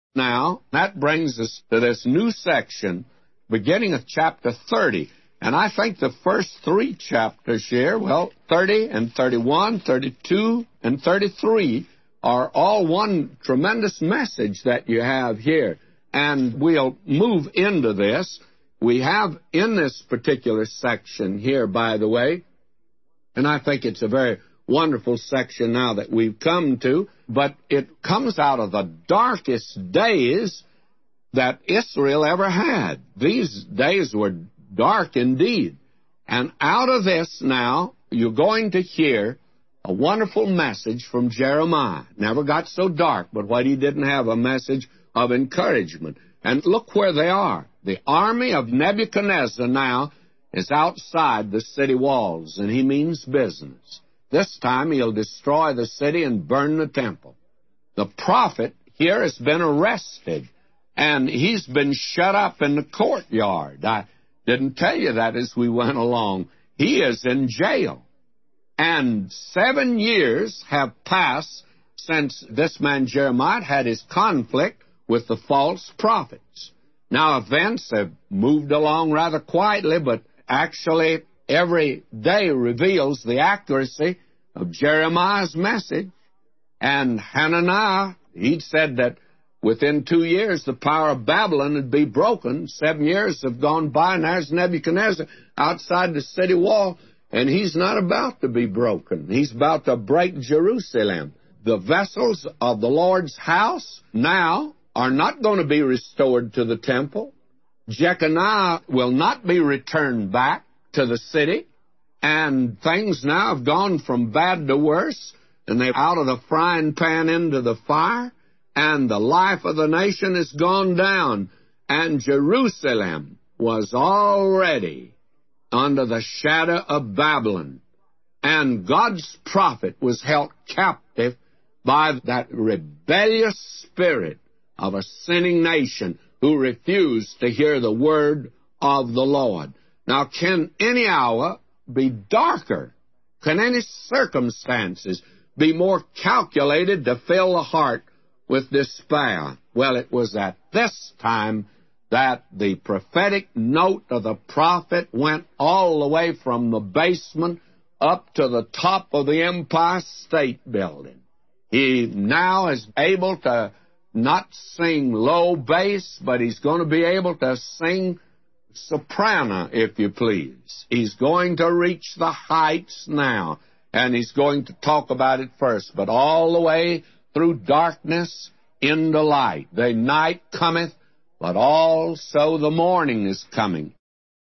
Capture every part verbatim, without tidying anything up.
Now, that brings us to this new section, beginning of chapter thirty. And I think the first three chapters here, well, thirty and thirty-one, thirty-two, and thirty-three, are all one tremendous message that you have here. And we'll move into this. We have in this particular section here, by the way, and I think it's a very wonderful section now that we've come to, but it comes out of the darkest days that Israel ever had. These days were dark indeed. And out of this now, you're going to hear a wonderful message from Jeremiah. Never got so dark, but what he didn't have, a message of encouragement. And look where they are. The army of Nebuchadnezzar now is outside the city walls, and he means business. This time he'll destroy the city and burn the temple. The prophet here has been arrested, and he's been shut up in the courtyard. I didn't tell you that as we went along. He is in jail. And seven years have passed since this man Jeremiah had his conflict with the false prophets. Now, events have moved along rather quietly, but actually every day reveals the accuracy of Jeremiah's message. And Hananiah, he'd said that within two years the power of Babylon would be broken. Seven years have gone by, and there's Nebuchadnezzar outside the city wall, and he's not about to be broken. He's about to break Jerusalem. The vessels of the Lord's house now are not going to be restored to the temple. Jeconiah will not be returned back to the city. And things now have gone from bad to worse, and they're out of the frying pan into the fire, and the life of the nation has gone down. And Jerusalem was already under the shadow of Babylon. And God's prophet was held captive by that rebellious spirit of a sinning nation who refused to hear the word of the Lord. Now, can any hour be darker? Can any circumstances be more calculated to fill the heart with despair? Well, it was at this time that the prophetic note of the prophet went all the way from the basement up to the top of the Empire State Building. He now is able to not sing low bass, but he's going to be able to sing soprano, if you please. He's going to reach the heights now, and he's going to talk about it first, but all the way through darkness into light. The night cometh, but also the morning is coming.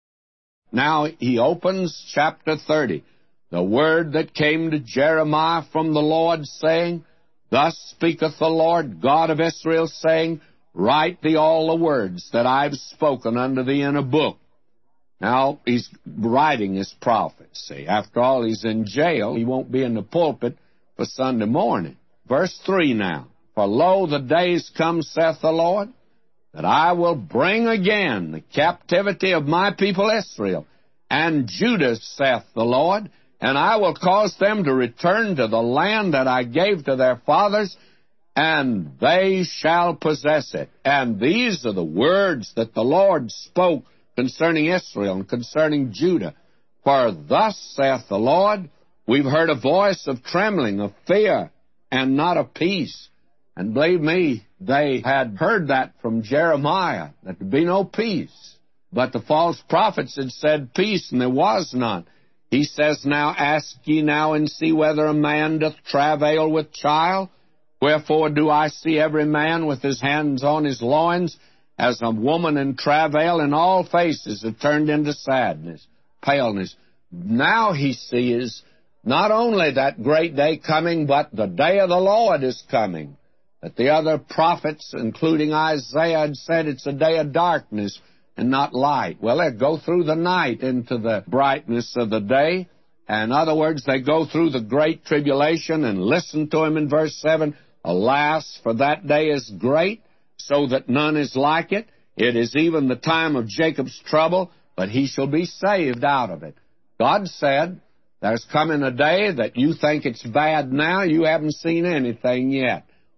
Now he opens chapter thirty. The word that came to Jeremiah from the Lord, saying, Thus speaketh the Lord God of Israel, saying, Write thee all the words that I've spoken unto thee in a book. Now, he's writing his prophecy. After all, he's in jail. He won't be in the pulpit for Sunday morning. Verse three now. For lo, the days come, saith the Lord, that I will bring again the captivity of my people Israel and Judah, saith the Lord, and I will cause them to return to the land that I gave to their fathers, and they shall possess it. And these are the words that the Lord spoke concerning Israel and concerning Judah. For thus saith the Lord, we've heard a voice of trembling, of fear, and not of peace. And believe me, they had heard that from Jeremiah, that there'd be no peace. But the false prophets had said peace, and there was none. He says now, Ask ye now and see whether a man doth travail with child. Wherefore do I see every man with his hands on his loins, as a woman in travail, and all faces are turned into sadness, paleness. Now he sees not only that great day coming, but the day of the Lord is coming. That the other prophets, including Isaiah, had said it's a day of darkness and not light. Well, they go through the night into the brightness of the day. In other words, they go through the great tribulation, and listen to him in verse seven. Alas, for that day is great, so that none is like it. It is even the time of Jacob's trouble, but he shall be saved out of it. God said, there's coming a day that you think it's bad now, you haven't seen anything yet.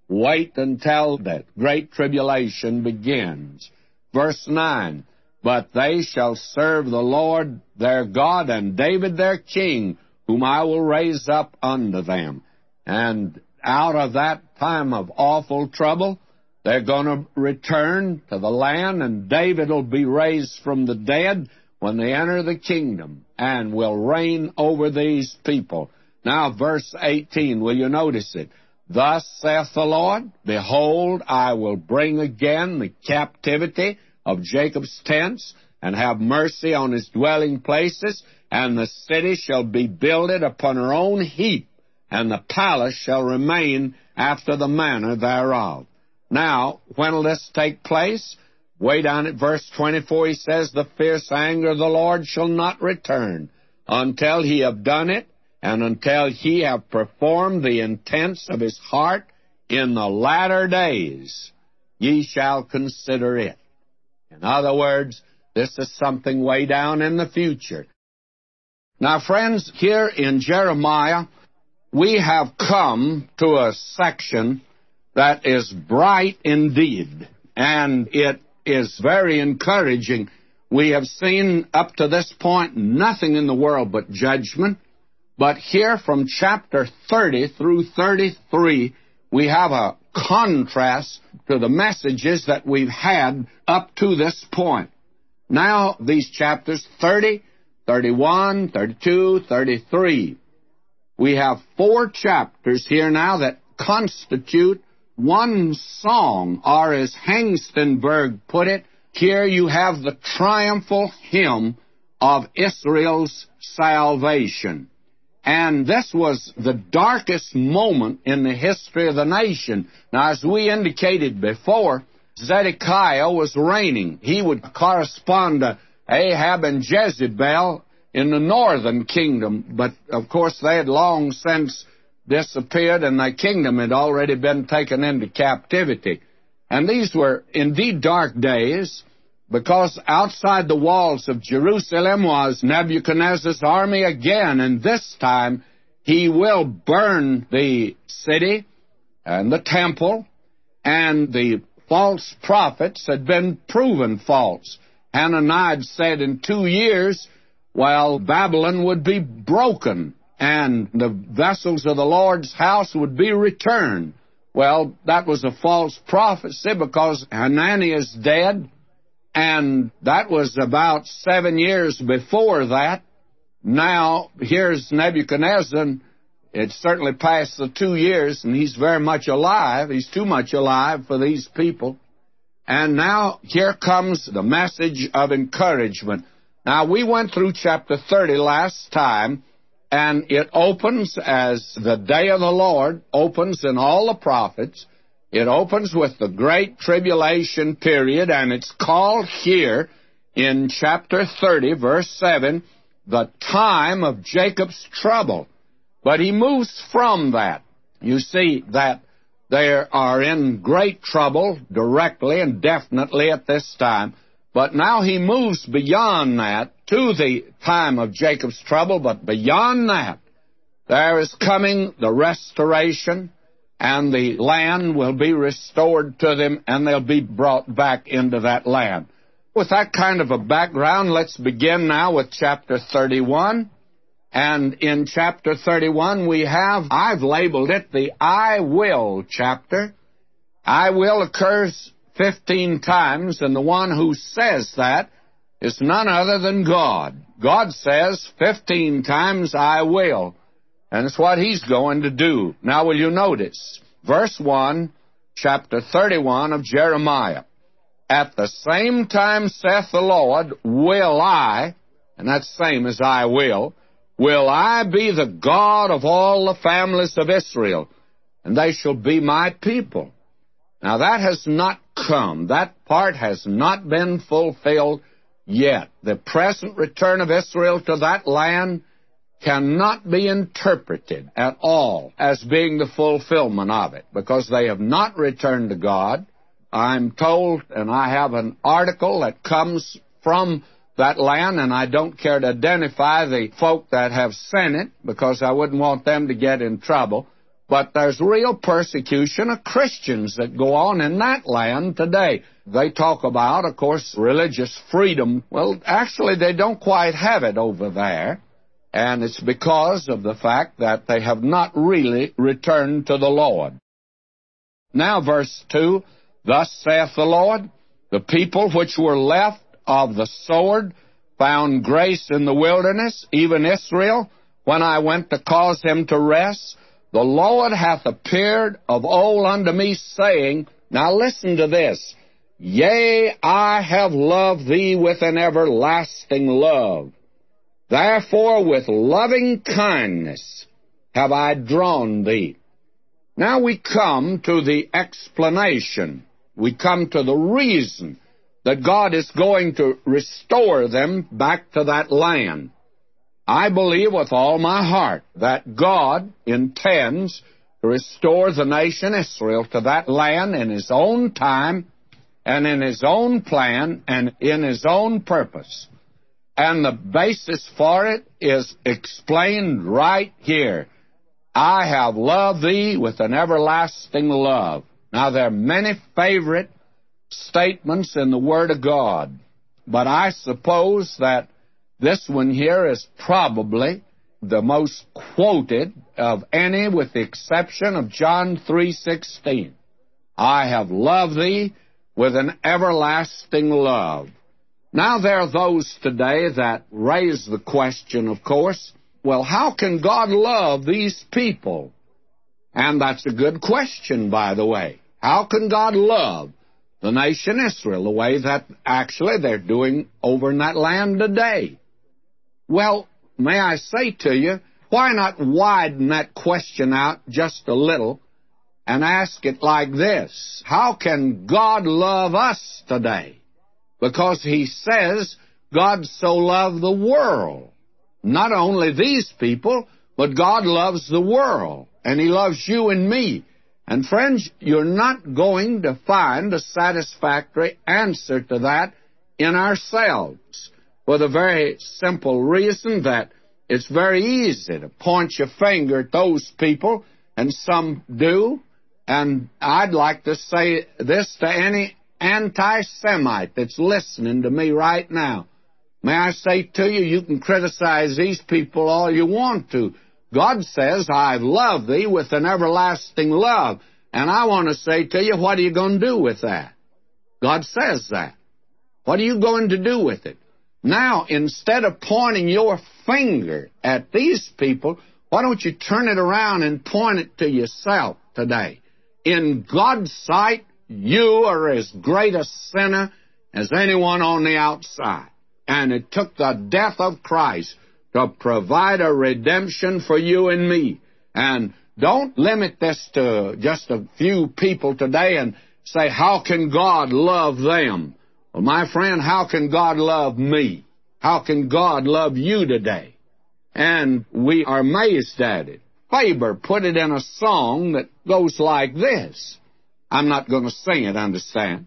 Wait until that great tribulation begins. Verse nine, but they shall serve the Lord their God and David their king, whom I will raise up unto them. And out of that time of awful trouble, they're going to return to the land, and David will be raised from the dead when they enter the kingdom and will reign over these people. Now, verse eighteen, will you notice it? Thus saith the Lord, behold, I will bring again the captivity of Jacob's tents, and have mercy on his dwelling places, and the city shall be builded upon her own heap, and the palace shall remain after the manner thereof. Now, when will this take place? Way down at verse twenty-four, he says, the fierce anger of the Lord shall not return until he have done it, and until he have performed the intents of his heart in the latter days, ye shall consider it. In other words, this is something way down in the future. Now, friends, here in Jeremiah, we have come to a section that is bright indeed, and it is very encouraging. We have seen up to this point nothing in the world but judgment, but here from chapter thirty through thirty-three, we have a contrast to the messages that we've had up to this point. Now, these chapters thirty, thirty-one, thirty-two, thirty-three, we have four chapters here now that constitute one song, or as Hengstenberg put it, here you have the triumphal hymn of Israel's salvation. And this was the darkest moment in the history of the nation. Now, as we indicated before, Zedekiah was reigning. He would correspond to Ahab and Jezebel in the northern kingdom, but of course they had long since disappeared, and their kingdom had already been taken into captivity. And these were indeed dark days, because outside the walls of Jerusalem was Nebuchadnezzar's army again, and this time he will burn the city and the temple, and the false prophets had been proven false. Hananiah said in two years, well, Babylon would be broken, and the vessels of the Lord's house would be returned. Well, that was a false prophecy, because Hananiah is dead, and that was about seven years before that. Now, here's Nebuchadnezzar. It's certainly past the two years, and he's very much alive. He's too much alive for these people. And now, here comes the message of encouragement. Now, we went through chapter thirty last time, and it opens as the day of the Lord opens in all the prophets. It opens with the great tribulation period, and it's called here in chapter thirty, verse seven, the time of Jacob's trouble. But he moves from that. You see that they are in great trouble directly and definitely at this time. But now he moves beyond that to the time of Jacob's trouble, but beyond that, there is coming the restoration, and the land will be restored to them, and they'll be brought back into that land. With that kind of a background, let's begin now with chapter thirty-one. And in chapter thirty-one, we have, I've labeled it the I will chapter. I will occurs fifteen times, and the one who says that is none other than God. God says fifteen times, I will. And it's what he's going to do. Now, will you notice? Verse one, chapter thirty-one of Jeremiah. At the same time, saith the Lord, will I, and that's same as I will, will I be the God of all the families of Israel, and they shall be my people. Now, that has not come. That part has not been fulfilled yet. The present return of Israel to that land cannot be interpreted at all as being the fulfillment of it, because they have not returned to God. I'm told, and I have an article that comes from that land, and I don't care to identify the folk that have sent it, because I wouldn't want them to get in trouble. But there's real persecution of Christians that go on in that land today. They talk about, of course, religious freedom. Well, actually, they don't quite have it over there. And it's because of the fact that they have not really returned to the Lord. Now, verse two, thus saith the Lord, the people which were left of the sword found grace in the wilderness, even Israel, when I went to cause him to rest. The Lord hath appeared of old unto me, saying, now listen to this, yea, I have loved thee with an everlasting love. Therefore with loving kindness have I drawn thee. Now we come to the explanation. We come to the reason that God is going to restore them back to that land. I believe with all my heart that God intends to restore the nation Israel to that land in His own time and in His own plan and in His own purpose. And the basis for it is explained right here. I have loved thee with an everlasting love. Now, there are many favorite statements in the Word of God, but I suppose that this one here is probably the most quoted of any, with the exception of John three sixteen. I have loved thee with an everlasting love. Now, there are those today that raise the question, of course, well, how can God love these people? And that's a good question, by the way. How can God love the nation Israel the way that actually they're doing over in that land today? Well, may I say to you, why not widen that question out just a little and ask it like this? How can God love us today? Because He says God so loved the world. Not only these people, but God loves the world, and He loves you and me. And friends, you're not going to find a satisfactory answer to that in ourselves, for the very simple reason that it's very easy to point your finger at those people, and some do. And I'd like to say this to any anti-Semite that's listening to me right now. May I say to you, you can criticize these people all you want to. God says, I've loved thee with an everlasting love. And I want to say to you, what are you going to do with that? God says that. What are you going to do with it? Now, instead of pointing your finger at these people, why don't you turn it around and point it to yourself today? In God's sight, you are as great a sinner as anyone on the outside. And it took the death of Christ to provide a redemption for you and me. And don't limit this to just a few people today and say, how can God love them? Well, my friend, how can God love me? How can God love you today? And we are amazed at it. Faber put it in a song that goes like this. I'm not going to sing it, understand.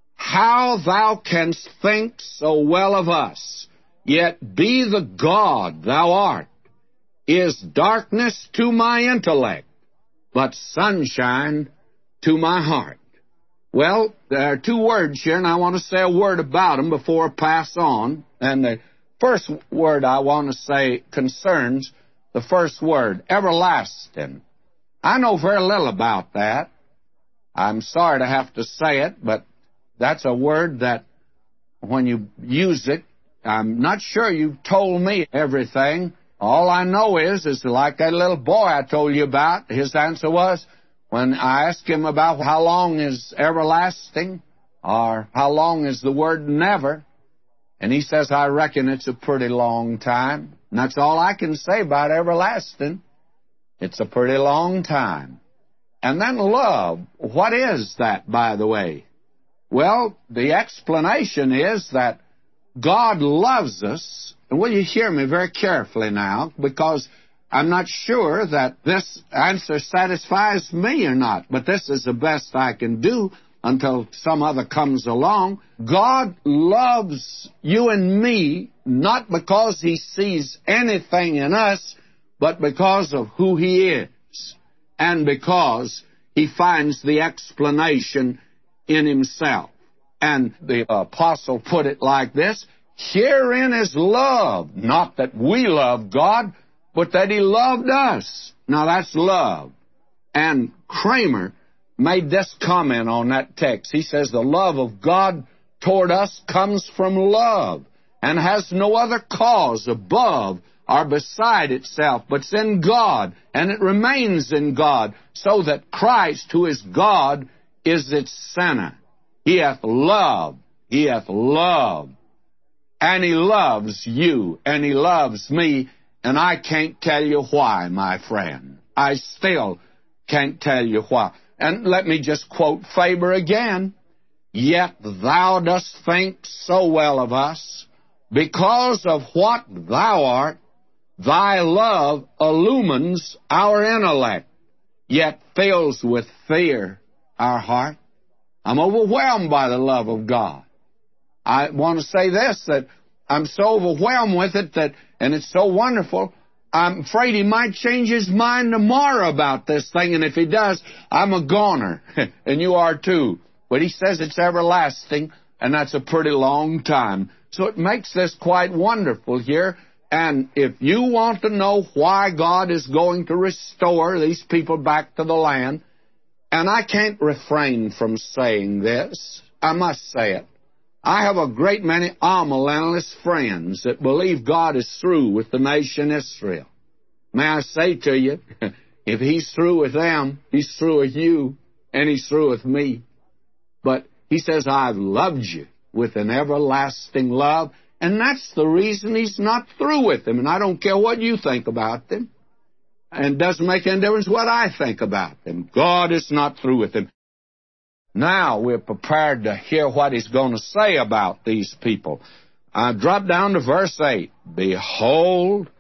How thou canst think so well of us, yet be the God thou art, is darkness to my intellect, but sunshine to my heart. Well, there are two words here, and I want to say a word about them before I pass on. And the first word I want to say concerns the first word, everlasting. I know very little about that. I'm sorry to have to say it, but that's a word that when you use it, I'm not sure you've told me everything. All I know is, is like that little boy I told you about, his answer was, when I asked him about how long is everlasting, or how long is the word never, and he says, I reckon it's a pretty long time. And that's all I can say about everlasting. It's a pretty long time. And then love. What is that, by the way? Well, the explanation is that God loves us. And will you hear me very carefully now? Because I'm not sure that this answer satisfies me or not. But this is the best I can do until some other comes along. God loves you and me not because He sees anything in us, but because of who He is. and because he finds the explanation in himself. And the apostle put it like this: herein is love, not that we love God, but that he loved us. Now that's love. And Kramer made this comment on that text. He says the love of God toward us comes from love and has no other cause above or beside itself, but it's in God, and it remains in God, so that Christ, who is God, is its center. He hath loved, he hath loved, and he loves you, and he loves me, and I can't tell you why, my friend. I still can't tell you why. And let me just quote Faber again. Yet thou dost think so well of us, because of what thou art, thy love illumines our intellect, yet fills with fear our heart. I'm overwhelmed by the love of God. I want to say this, that I'm so overwhelmed with it, that, and it's so wonderful, I'm afraid he might change his mind tomorrow about this thing, and if he does, I'm a goner, and you are too. But he says it's everlasting, and that's a pretty long time. So it makes this quite wonderful here. And if you want to know why God is going to restore these people back to the land, and I can't refrain from saying this, I must say it. I have a great many amillennialist friends that believe God is through with the nation Israel. May I say to you, if he's through with them, he's through with you, and he's through with me. But he says, I've loved you with an everlasting love, and that's the reason he's not through with them. And I don't care what you think about them, and it doesn't make any difference what I think about them. God is not through with them. Now we're prepared to hear what he's going to say about these people. I drop down to verse eight. Behold,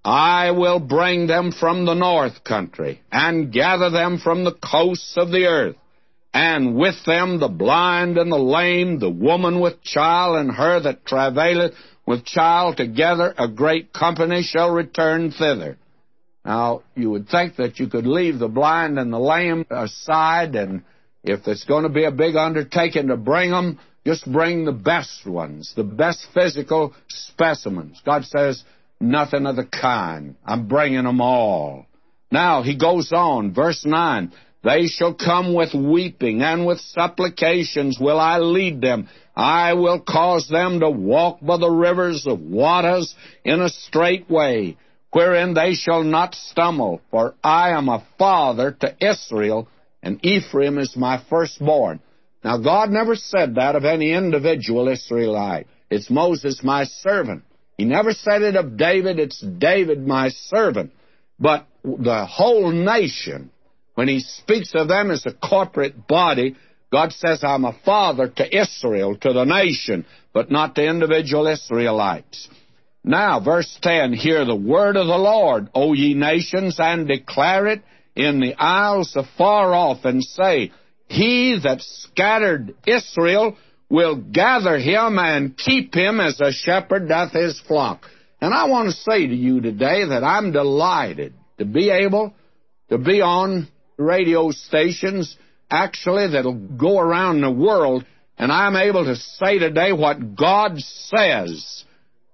I will bring them from the north country, and gather them from the coasts of the earth, and with them the blind and the lame, the woman with child, and her that travaileth with child, together a great company shall return thither. Now, you would think that you could leave the blind and the lame aside, and if it's going to be a big undertaking to bring them, just bring the best ones, the best physical specimens. God says, nothing of the kind. I'm bringing them all. Now, he goes on, verse nine. They shall come with weeping, and with supplications will I lead them. I will cause them to walk by the rivers of waters in a straight way, wherein they shall not stumble. For I am a father to Israel, and Ephraim is my firstborn. Now, God never said that of any individual Israelite. It's Moses, my servant. He never said it of David. It's David, my servant. But the whole nation, when he speaks of them as a corporate body, God says, I'm a father to Israel, to the nation, but not to individual Israelites. Now, verse ten, hear the word of the Lord, O ye nations, and declare it in the isles afar off, and say, he that scattered Israel will gather him and keep him as a shepherd doth his flock. And I want to say to you today that I'm delighted to be able to be on radio stations, actually, that'll go around the world, and I'm able to say today what God says.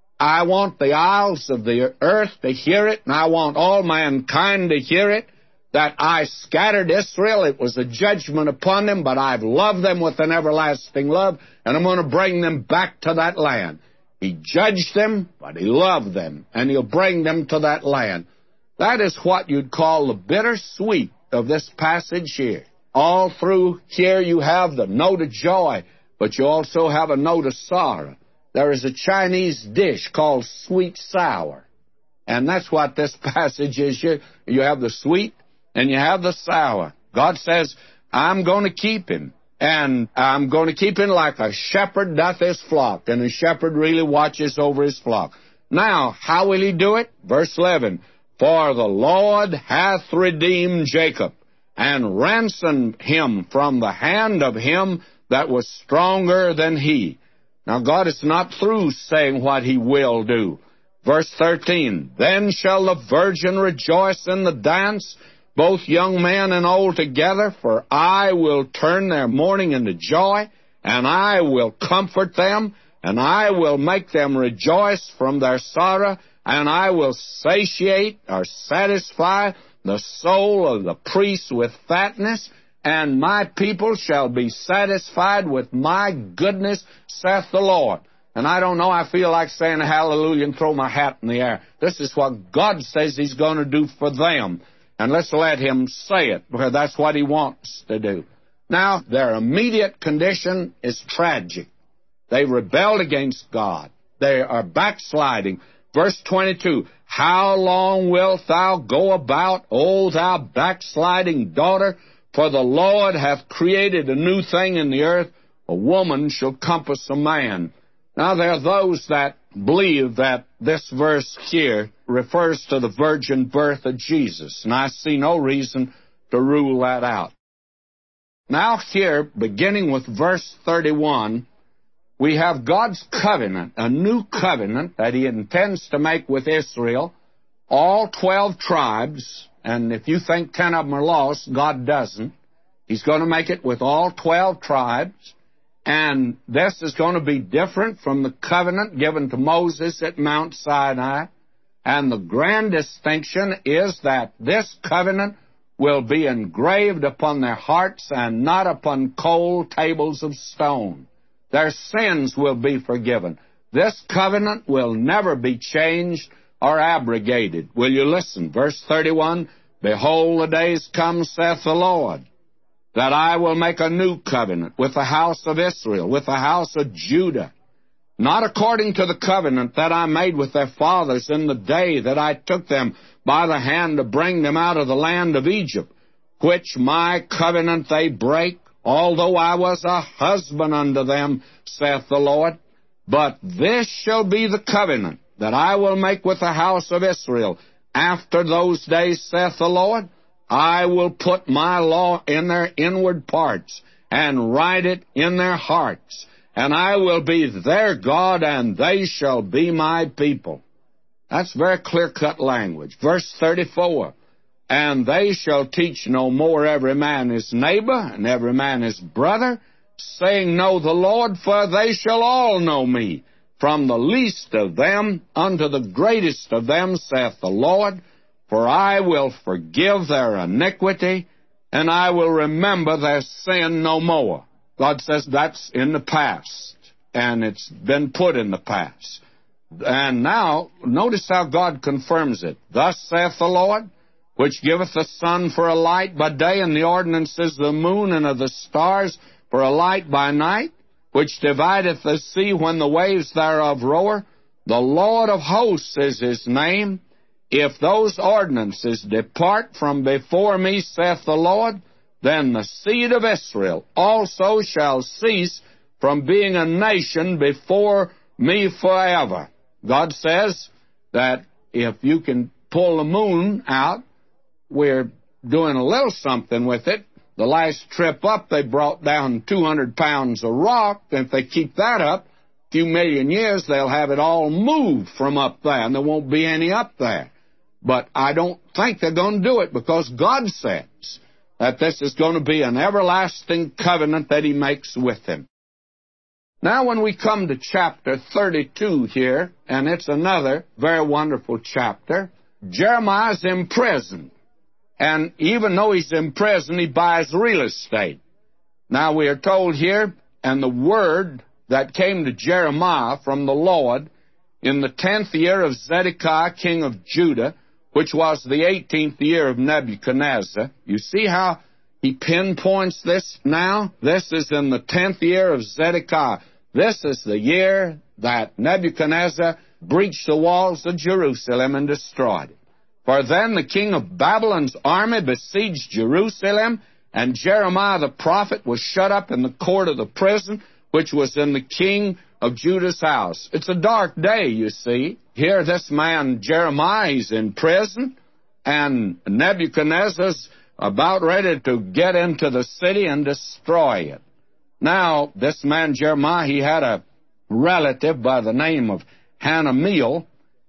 I want the isles of the earth to hear it, and I want all mankind to hear it, that I scattered Israel. It was a judgment upon them, but I've loved them with an everlasting love, and I'm going to bring them back to that land. He judged them, but he loved them, and he'll bring them to that land. That is what you'd call the bittersweet of this passage here. All through here you have the note of joy, but you also have a note of sorrow. There is a Chinese dish called sweet sour, and that's what this passage is here. You have the sweet and you have the sour. God says, I'm going to keep him, and I'm going to keep him like a shepherd doth his flock, and a shepherd really watches over his flock. Now, how will he do it? Verse eleven, for the Lord hath redeemed Jacob, and ransomed him from the hand of him that was stronger than he. Now, God is not through saying what he will do. Verse thirteen, then shall the virgin rejoice in the dance, both young men and old together, for I will turn their mourning into joy, and I will comfort them, and I will make them rejoice from their sorrow, and I will satiate or satisfy the soul of the priests with fatness, and my people shall be satisfied with my goodness, saith the Lord. And I don't know, I feel like saying hallelujah and throw my hat in the air. This is what God says He's going to do for them. And let's let Him say it, because that's what He wants to do. Now, their immediate condition is tragic. They rebelled against God. They are backsliding. Verse twenty-two, how long wilt thou go about, O thou backsliding daughter? For the Lord hath created a new thing in the earth. A woman shall compass a man. Now, there are those that believe that this verse here refers to the virgin birth of Jesus, and I see no reason to rule that out. Now here, beginning with verse thirty-one, we have God's covenant, a new covenant that He intends to make with Israel, all twelve tribes, and if you think ten of them are lost, God doesn't. He's going to make it with all twelve tribes. And this is going to be different from the covenant given to Moses at Mount Sinai. And the grand distinction is that this covenant will be engraved upon their hearts and not upon cold tables of stone. Their sins will be forgiven. This covenant will never be changed or abrogated. Will you listen? Verse thirty-one, behold, the days come, saith the Lord, that I will make a new covenant with the house of Israel, with the house of Judah, not according to the covenant that I made with their fathers in the day that I took them by the hand to bring them out of the land of Egypt, which my covenant they break, although I was a husband unto them, saith the Lord. But this shall be the covenant that I will make with the house of Israel. After those days, saith the Lord, I will put my law in their inward parts, and write it in their hearts. And I will be their God, and they shall be my people. That's very clear-cut language. Verse thirty-four, and they shall teach no more every man his neighbor, and every man his brother, saying, Know the Lord, for they shall all know me, from the least of them unto the greatest of them, saith the Lord. For I will forgive their iniquity, and I will remember their sin no more. God says that's in the past, and it's been put in the past. And now, notice how God confirms it. Thus saith the Lord, which giveth the sun for a light by day, and the ordinances of the moon and of the stars for a light by night, which divideth the sea when the waves thereof roar. The Lord of hosts is His name. If those ordinances depart from before me, saith the Lord, then the seed of Israel also shall cease from being a nation before me forever. God says that if you can pull the moon out, we're doing a little something with it. The last trip up, they brought down two hundred pounds of rock. If they keep that up, a few million years, they'll have it all moved from up there, and there won't be any up there. But I don't think they're going to do it, because God says that this is going to be an everlasting covenant that He makes with them. Now, when we come to chapter thirty-two here, and it's another very wonderful chapter, Jeremiah's in prison. And even though he's in prison, he buys real estate. Now, we are told here, and the word that came to Jeremiah from the Lord in the tenth year of Zedekiah, king of Judah, which was the eighteenth year of Nebuchadnezzar. You see how he pinpoints this now? This is in the tenth year of Zedekiah. This is the year that Nebuchadnezzar breached the walls of Jerusalem and destroyed it. For then the king of Babylon's army besieged Jerusalem, and Jeremiah the prophet was shut up in the court of the prison, which was in the king of Judah's house. It's a dark day, you see. Here this man Jeremiah is in prison, and Nebuchadnezzar's about ready to get into the city and destroy it. Now, this man Jeremiah, he had a relative by the name of Hanamiel,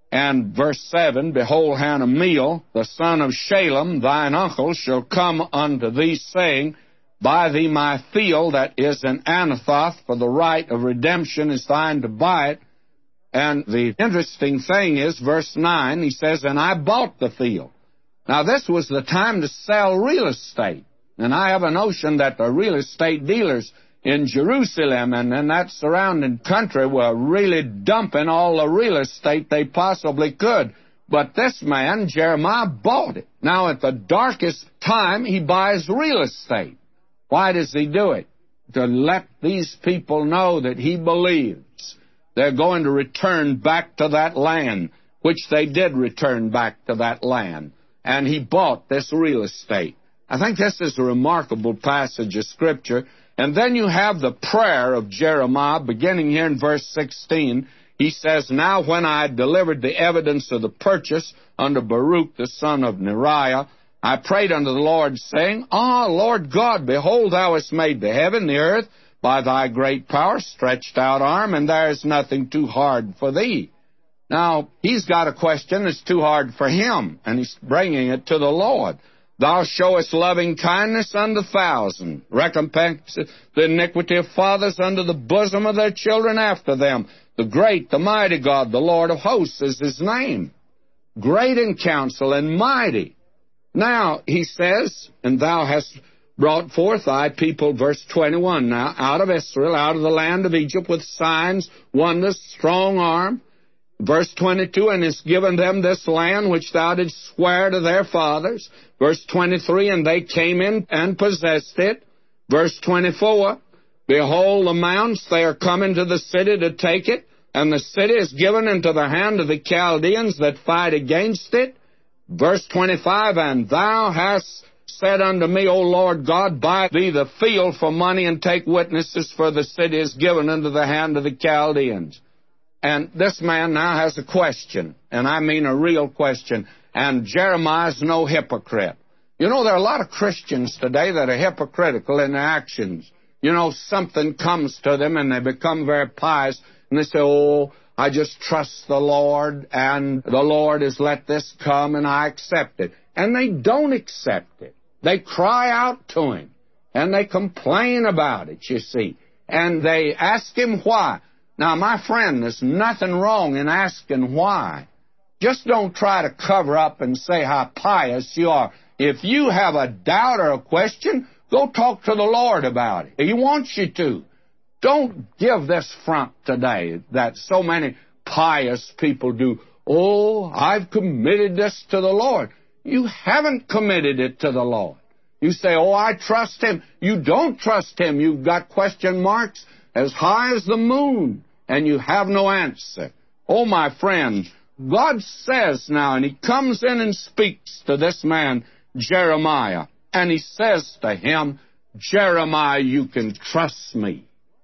And verse seven, behold, Hanameel, the son of Shalem, thine uncle, shall come unto thee, saying, buy thee my field that is in Anathoth, for the right of redemption is thine to buy it. And the interesting thing is, verse nine, he says, and I bought the field. Now, this was the time to sell real estate. And I have a notion that the real estate dealers in Jerusalem and in that surrounding country were really dumping all the real estate they possibly could. But this man, Jeremiah, bought it. Now, at the darkest time, he buys real estate. Why does he do it? To let these people know that he believes they're going to return back to that land, which they did return back to that land. And he bought this real estate. I think this is a remarkable passage of Scripture. And then you have the prayer of Jeremiah, beginning here in verse sixteen. He says, now when I had delivered the evidence of the purchase unto Baruch the son of Neriah, I prayed unto the Lord, saying, Ah, Lord God, behold, thou hast made the heaven, the earth, by thy great power, stretched out arm, and there is nothing too hard for thee. Now, he's got a question that's too hard for him, and he's bringing it to the Lord. Thou showest loving kindness unto thousands, recompense the iniquity of fathers unto the bosom of their children after them. The great, the mighty God, the Lord of hosts is his name. Great in counsel and mighty. Now, he says, and thou hast brought forth thy people, verse twenty-one, now, out of Israel, out of the land of Egypt, with signs, wonders, strong arm. Verse twenty-two, and hast given them this land which thou didst swear to their fathers. Verse twenty-three, and they came in and possessed it. Verse twenty-four, behold the mounts, they are come into the city to take it, and the city is given into the hand of the Chaldeans that fight against it. Verse twenty-five, and thou hast said unto me, O Lord God, buy thee the field for money, and take witnesses, for the city is given into the hand of the Chaldeans. And this man now has a question, and I mean a real question, and Jeremiah's no hypocrite. You know, there are a lot of Christians today that are hypocritical in their actions. You know, something comes to them, and they become very pious, and they say, oh, I just trust the Lord, and the Lord has let this come, and I accept it. And they don't accept it. They cry out to Him, and they complain about it, you see, and they ask Him why. Now, my friend, there's nothing wrong in asking why. Just don't try to cover up and say how pious you are. If you have a doubt or a question, go talk to the Lord about it. He wants you to. Don't give this front today that so many pious people do. Oh, I've committed this to the Lord. You haven't committed it to the Lord. You say, oh, I trust Him. You don't trust Him. You've got question marks as high as the moon, and you have no answer. Oh, my friend, God says now, and He comes in and speaks to this man, Jeremiah, and He says to him, Jeremiah, you can trust me.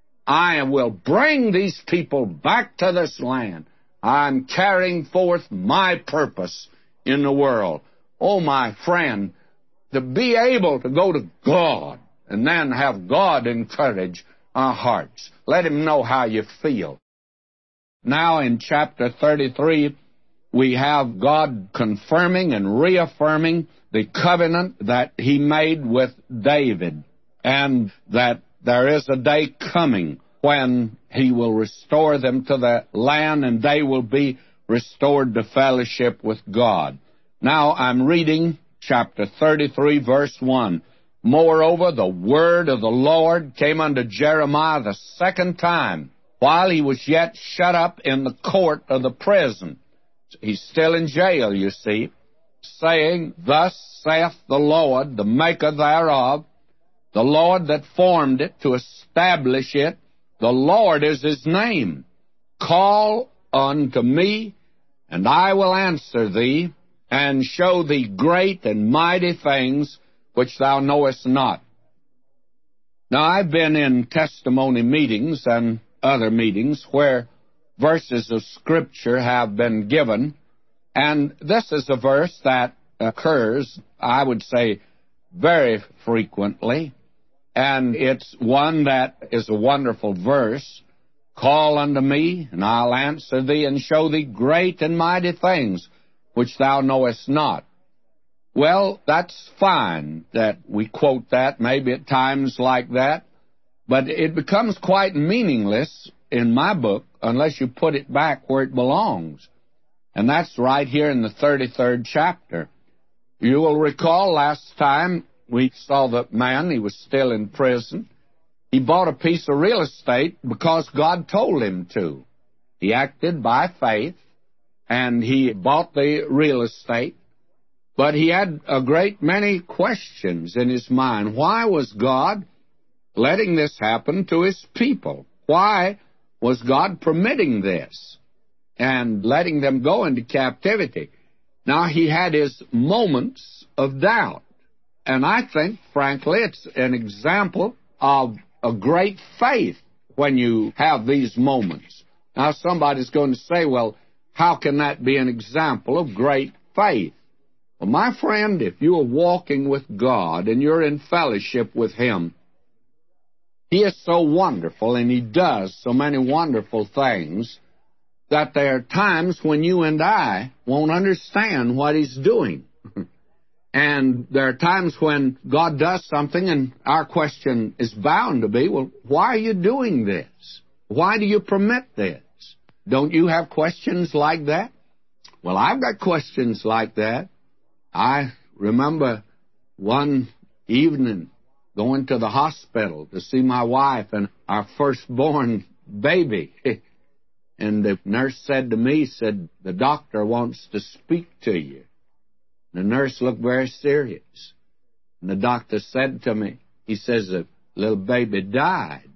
I will bring these people back to this land. I'm carrying forth my purpose in the world. Oh, my friend, to be able to go to God and then have God encourage our hearts. Let Him know how you feel. Now in chapter thirty-three, we have God confirming and reaffirming the covenant that He made with David, and that there is a day coming when He will restore them to the land, and they will be restored to fellowship with God. Now I'm reading chapter thirty-three, verse one. Moreover, the word of the Lord came unto Jeremiah the second time, while he was yet shut up in the court of the prison. He's still in jail, you see, saying, Thus saith the Lord, the maker thereof, the Lord that formed it to establish it, the Lord is His name. Call unto me, and I will answer thee, and show thee great and mighty things which thou knowest not. Now, I've been in testimony meetings and other meetings where verses of Scripture have been given, and this is a verse that occurs, I would say, very frequently, and it's one that is a wonderful verse, Call unto me, and I'll answer thee, and show thee great and mighty things, which thou knowest not. Well, that's fine that we quote that, maybe at times like that, but it becomes quite meaningless in my book unless you put it back where it belongs. And that's right here in the thirty-third chapter. You will recall last time we saw the man, he was still in prison. He bought a piece of real estate because God told him to. He acted by faith, and he bought the real estate. But he had a great many questions in his mind. Why was God letting this happen to his people? Why was God permitting this and letting them go into captivity? Now, he had his moments of doubt. And I think, frankly, it's an example of a great faith when you have these moments. Now, somebody's going to say, well, how can that be an example of great faith? Well, my friend, if you are walking with God and you're in fellowship with Him, He is so wonderful and He does so many wonderful things that there are times when you and I won't understand what He's doing. And there are times when God does something and our question is bound to be, well, why are you doing this? Why do you permit this? Don't you have questions like that? Well, I've got questions like that. I remember one evening going to the hospital to see my wife and our firstborn baby. And the nurse said to me, said, the doctor wants to speak to you. The nurse looked very serious. And the doctor said to me, he says, the little baby died.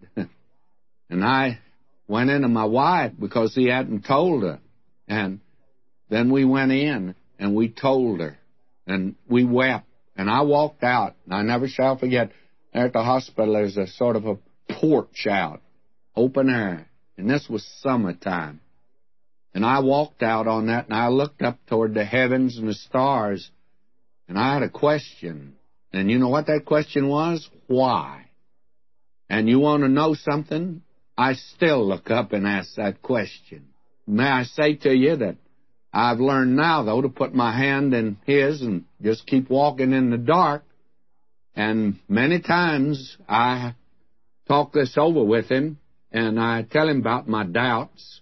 And I went in to my wife because he hadn't told her. And then we went in and we told her. And we wept. And I walked out. And I never shall forget, there at the hospital there's a sort of a porch out, open air. And this was summertime. And I walked out on that, and I looked up toward the heavens and the stars, and I had a question. And you know what that question was? Why? And you want to know something? I still look up and ask that question. May I say to you that I've learned now, though, to put my hand in His and just keep walking in the dark. And many times I talk this over with Him, and I tell Him about my doubts,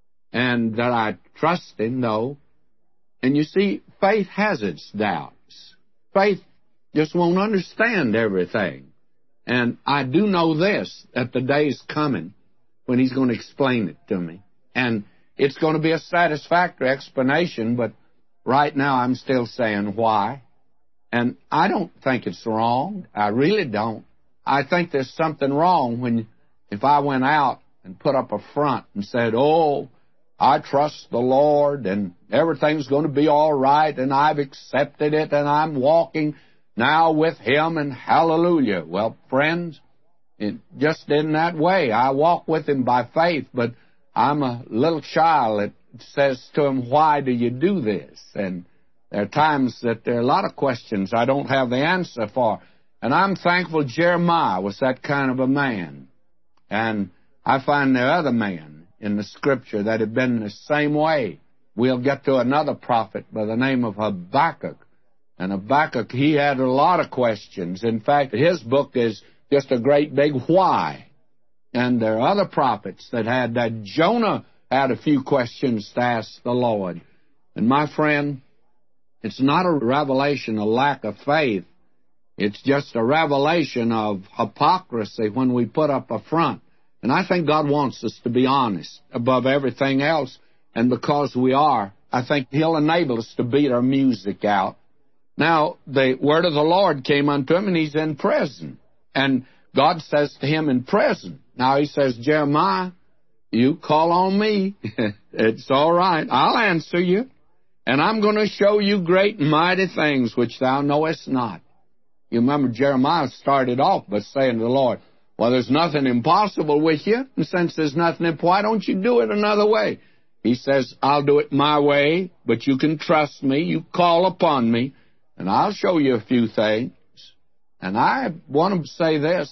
and that I trust Him, though. And you see, faith has its doubts. Faith just won't understand everything. And I do know this, that the day's coming when He's going to explain it to me. And it's going to be a satisfactory explanation, but right now I'm still saying why. And I don't think it's wrong. I really don't. I think there's something wrong when, if I went out and put up a front and said, oh, I trust the Lord and everything's going to be all right and I've accepted it and I'm walking now with Him and hallelujah. Well, friends, it just isn't that way. I walk with Him by faith, but I'm a little child that says to Him, why do you do this? And there are times that there are a lot of questions I don't have the answer for. And I'm thankful Jeremiah was that kind of a man. And I find there are other men in the Scripture that have been the same way. We'll get to another prophet by the name of Habakkuk. And Habakkuk, he had a lot of questions. In fact, his book is just a great big why. And there are other prophets that had that. Jonah had a few questions to ask the Lord. And my friend, it's not a revelation of lack of faith. It's just a revelation of hypocrisy when we put up a front. And I think God wants us to be honest above everything else. And because we are, I think He'll enable us to beat our music out. Now, the word of the Lord came unto him, and he's in prison. And God says to him in prison, now He says, Jeremiah, you call on me. It's all right. I'll answer you. And I'm going to show you great and mighty things which thou knowest not. You remember Jeremiah started off by saying to the Lord, well, there's nothing impossible with you. And since there's nothing, why don't you do it another way? He says, I'll do it my way, but you can trust me. You call upon me, and I'll show you a few things. And I want to say this, that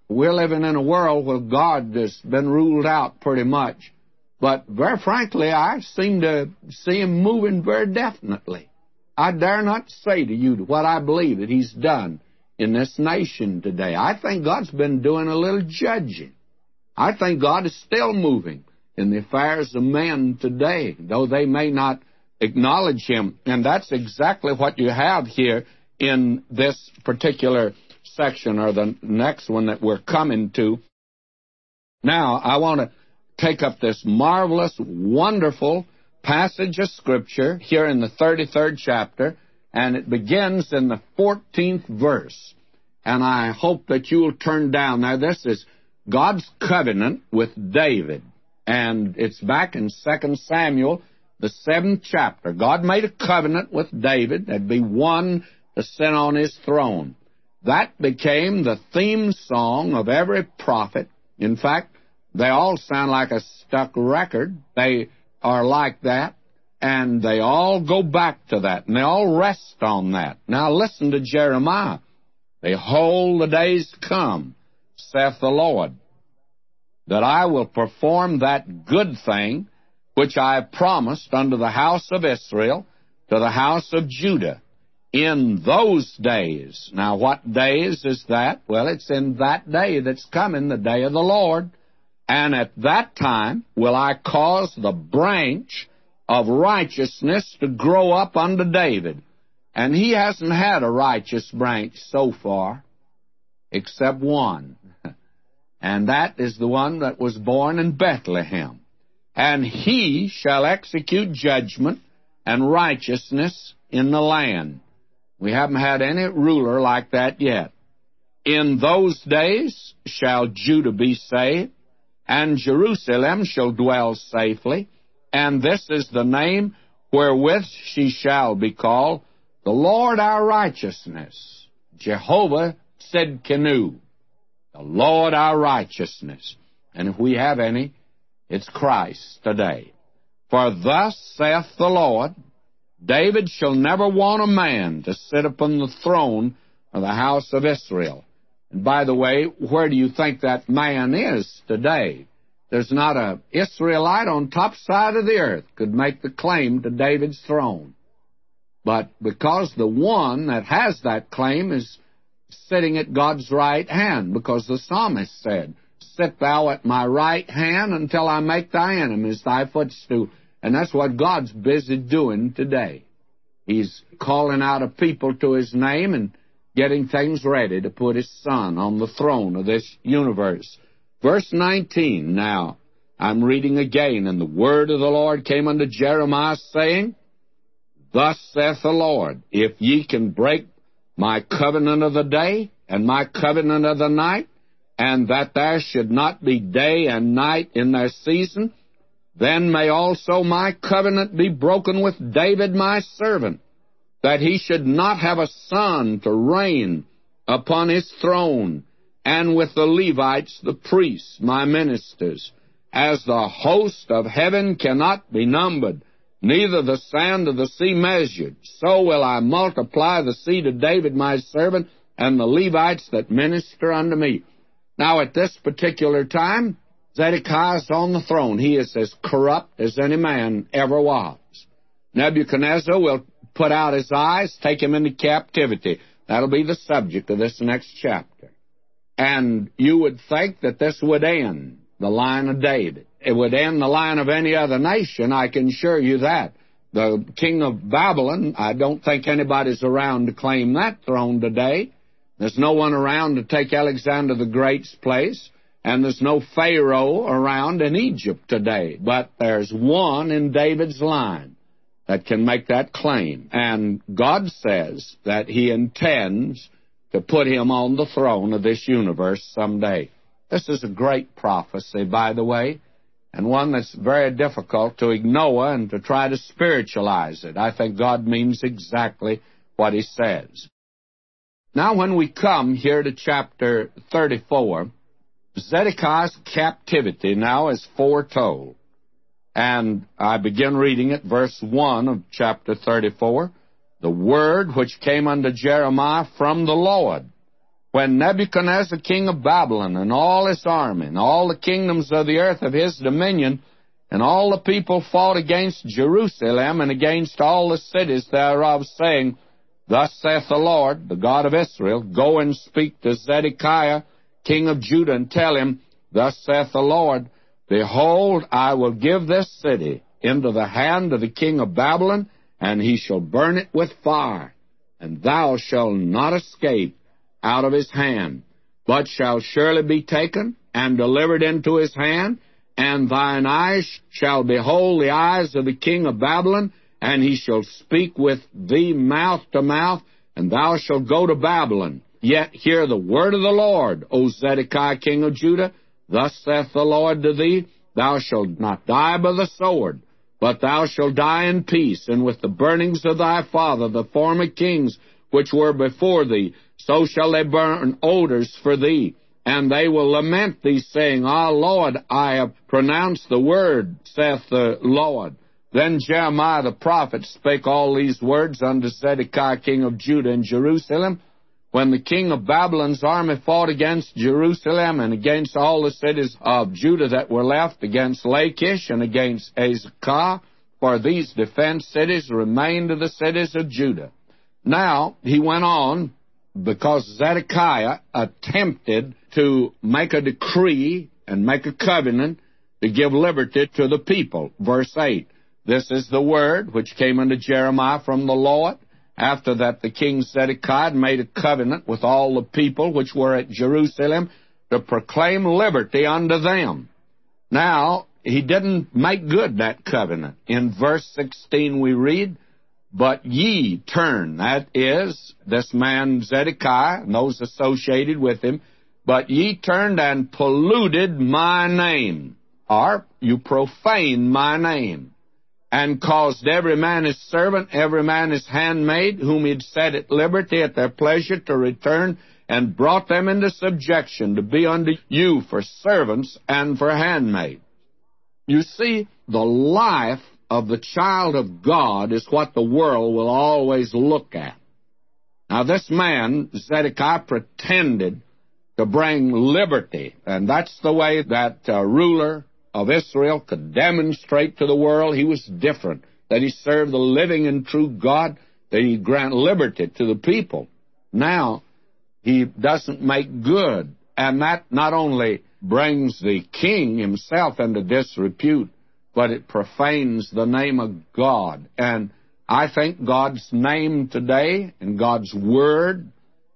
we're living in a world where God has been ruled out pretty much. But very frankly, I seem to see him moving very definitely. I dare not say to you what I believe that he's done in this nation today. I think God's been doing a little judging. I think God is still moving in the affairs of men today, though they may not acknowledge him. And that's exactly what you have here in this particular section, or the next one that we're coming to. Now, I want to take up this marvelous, wonderful passage of Scripture here in the thirty-third chapter, and it begins in the fourteenth verse. And I hope that you will turn down. Now, this is God's covenant with David, and it's back in Second Samuel, the seventh chapter. God made a covenant with David. There'd be one to sit on his throne. That became the theme song of every prophet. In fact, they all sound like a stuck record. They are like that, and they all go back to that, and they all rest on that. Now listen to Jeremiah. Behold, the days come, saith the Lord, that I will perform that good thing which I have promised unto the house of Israel, to the house of Judah, in those days. Now, what days is that? Well, it's in that day that's coming, the day of the Lord. And at that time will I cause the branch of righteousness to grow up unto David. And he hasn't had a righteous branch so far, except one. And that is the one that was born in Bethlehem. And he shall execute judgment and righteousness in the land. We haven't had any ruler like that yet. In those days shall Judah be saved, and Jerusalem shall dwell safely, and this is the name wherewith she shall be called, the Lord our righteousness, Jehovah Tsidkenu, the Lord our righteousness. And if we have any, it's Christ today. For thus saith the Lord, David shall never want a man to sit upon the throne of the house of Israel. And by the way, where do you think that man is today? There's not an Israelite on top side of the earth could make the claim to David's throne. But because the one that has that claim is sitting at God's right hand, because the psalmist said, sit thou at my right hand until I make thy enemies thy footstool. And that's what God's busy doing today. He's calling out a people to his name and getting things ready to put his Son on the throne of this universe. Verse nineteen, now, I'm reading again, and the word of the Lord came unto Jeremiah, saying, Thus saith the Lord, if ye can break my covenant of the day and my covenant of the night, and that there should not be day and night in their season, then may also my covenant be broken with David my servant, that he should not have a son to reign upon his throne, and with the Levites, the priests, my ministers, as the host of heaven cannot be numbered, neither the sand of the sea measured. So will I multiply the seed of David my servant, and the Levites that minister unto me. Now at this particular time, Zedekiah is on the throne. He is as corrupt as any man ever was. Nebuchadnezzar will put out his eyes, take him into captivity. That'll be the subject of this next chapter. And you would think that this would end the line of David. It would end the line of any other nation, I can assure you that. The king of Babylon, I don't think anybody's around to claim that throne today. There's no one around to take Alexander the Great's place, and there's no Pharaoh around in Egypt today. But there's one in David's line that can make that claim. And God says that he intends to put him on the throne of this universe someday. This is a great prophecy, by the way, and one that's very difficult to ignore and to try to spiritualize it. I think God means exactly what he says. Now, when we come here to chapter thirty-four, Zedekiah's captivity now is foretold. And I begin reading at verse one of chapter thirty-four. The word which came unto Jeremiah from the Lord, when Nebuchadnezzar, king of Babylon, and all his army, and all the kingdoms of the earth of his dominion, and all the people fought against Jerusalem and against all the cities thereof, saying, Thus saith the Lord, the God of Israel, Go and speak to Zedekiah, king of Judah, and tell him, Thus saith the Lord, Behold, I will give this city into the hand of the king of Babylon, and he shall burn it with fire, and thou shalt not escape out of his hand, but shall surely be taken and delivered into his hand, and thine eyes shall behold the eyes of the king of Babylon, and he shall speak with thee mouth to mouth, and thou shalt go to Babylon. Yet hear the word of the Lord, O Zedekiah king of Judah. Thus saith the Lord to thee, Thou shalt not die by the sword, but thou shalt die in peace, and with the burnings of thy father, the former kings which were before thee, so shall they burn odors for thee. And they will lament thee, saying, Ah, Lord, I have pronounced the word, saith the Lord. Then Jeremiah the prophet spake all these words unto Zedekiah king of Judah in Jerusalem, when the king of Babylon's army fought against Jerusalem and against all the cities of Judah that were left, against Lachish and against Azekah, for these defense cities remained of the cities of Judah. Now, he went on, because Zedekiah attempted to make a decree and make a covenant to give liberty to the people. Verse eight, This is the word which came unto Jeremiah from the Lord, after that the king Zedekiah made a covenant with all the people which were at Jerusalem to proclaim liberty unto them. Now, he didn't make good that covenant. In verse sixteen we read, But ye turn, that is, this man Zedekiah and those associated with him, but ye turned and polluted my name, or you profaned my name, and caused every man his servant, every man his handmaid, whom he had set at liberty at their pleasure, to return, and brought them into subjection, to be unto you for servants and for handmaids. You see, the life of the child of God is what the world will always look at. Now, this man, Zedekiah, pretended to bring liberty, and that's the way that uh, ruler of Israel could demonstrate to the world he was different, that he served the living and true God, that he grant liberty to the people. Now, he doesn't make good, and that not only brings the king himself into disrepute, but it profanes the name of God. And I think God's name today and God's word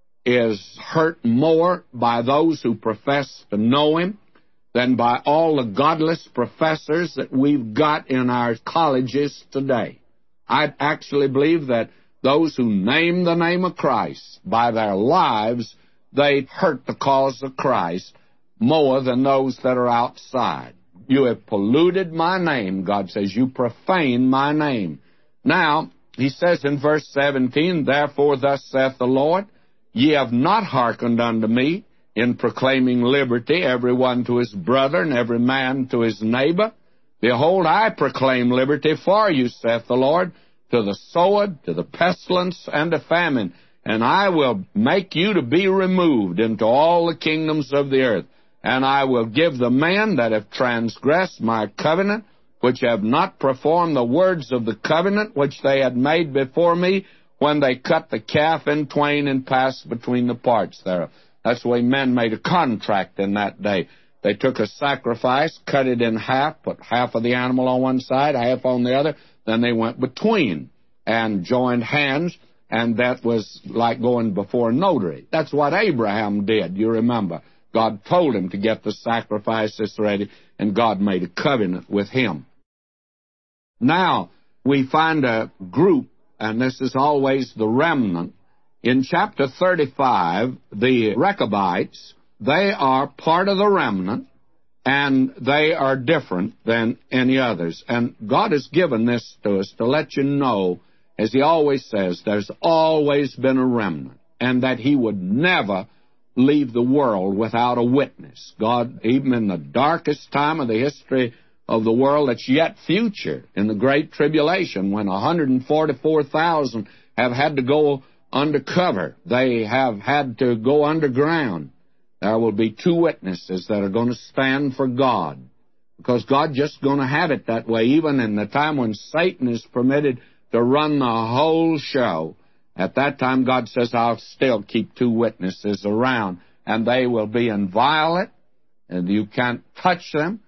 is hurt more by those who profess to know him than by all the godless professors that we've got in our colleges today. I actually believe that those who name the name of Christ by their lives, they hurt the cause of Christ more than those that are outside. You have polluted my name, God says. You profane my name. Now, he says in verse seventeen, Therefore thus saith the Lord, Ye have not hearkened unto me in proclaiming liberty, every one to his brother, and every man to his neighbor. Behold, I proclaim liberty for you, saith the Lord, to the sword, to the pestilence, and to famine. And I will make you to be removed into all the kingdoms of the earth. And I will give the men that have transgressed my covenant, which have not performed the words of the covenant which they had made before me, when they cut the calf in twain and passed between the parts thereof. That's the way men made a contract in that day. They took a sacrifice, cut it in half, put half of the animal on one side, half on the other, then they went between and joined hands, and that was like going before a notary. That's what Abraham did, you remember. God told him to get the sacrifices ready, and God made a covenant with him. Now, we find a group, and this is always the remnant. In chapter thirty-five, the Rechabites, they are part of the remnant, and they are different than any others. And God has given this to us to let you know, as he always says, there's always been a remnant, and that he would never leave the world without a witness. God, even in the darkest time of the history of the world that's yet future, in the Great Tribulation, when one hundred forty-four thousand have had to go undercover. They have had to go underground. There will be two witnesses that are going to stand for God, because God's just going to have it that way, even in the time when Satan is permitted to run the whole show. At that time, God says, I'll still keep two witnesses around, and they will be inviolate, and you can't touch them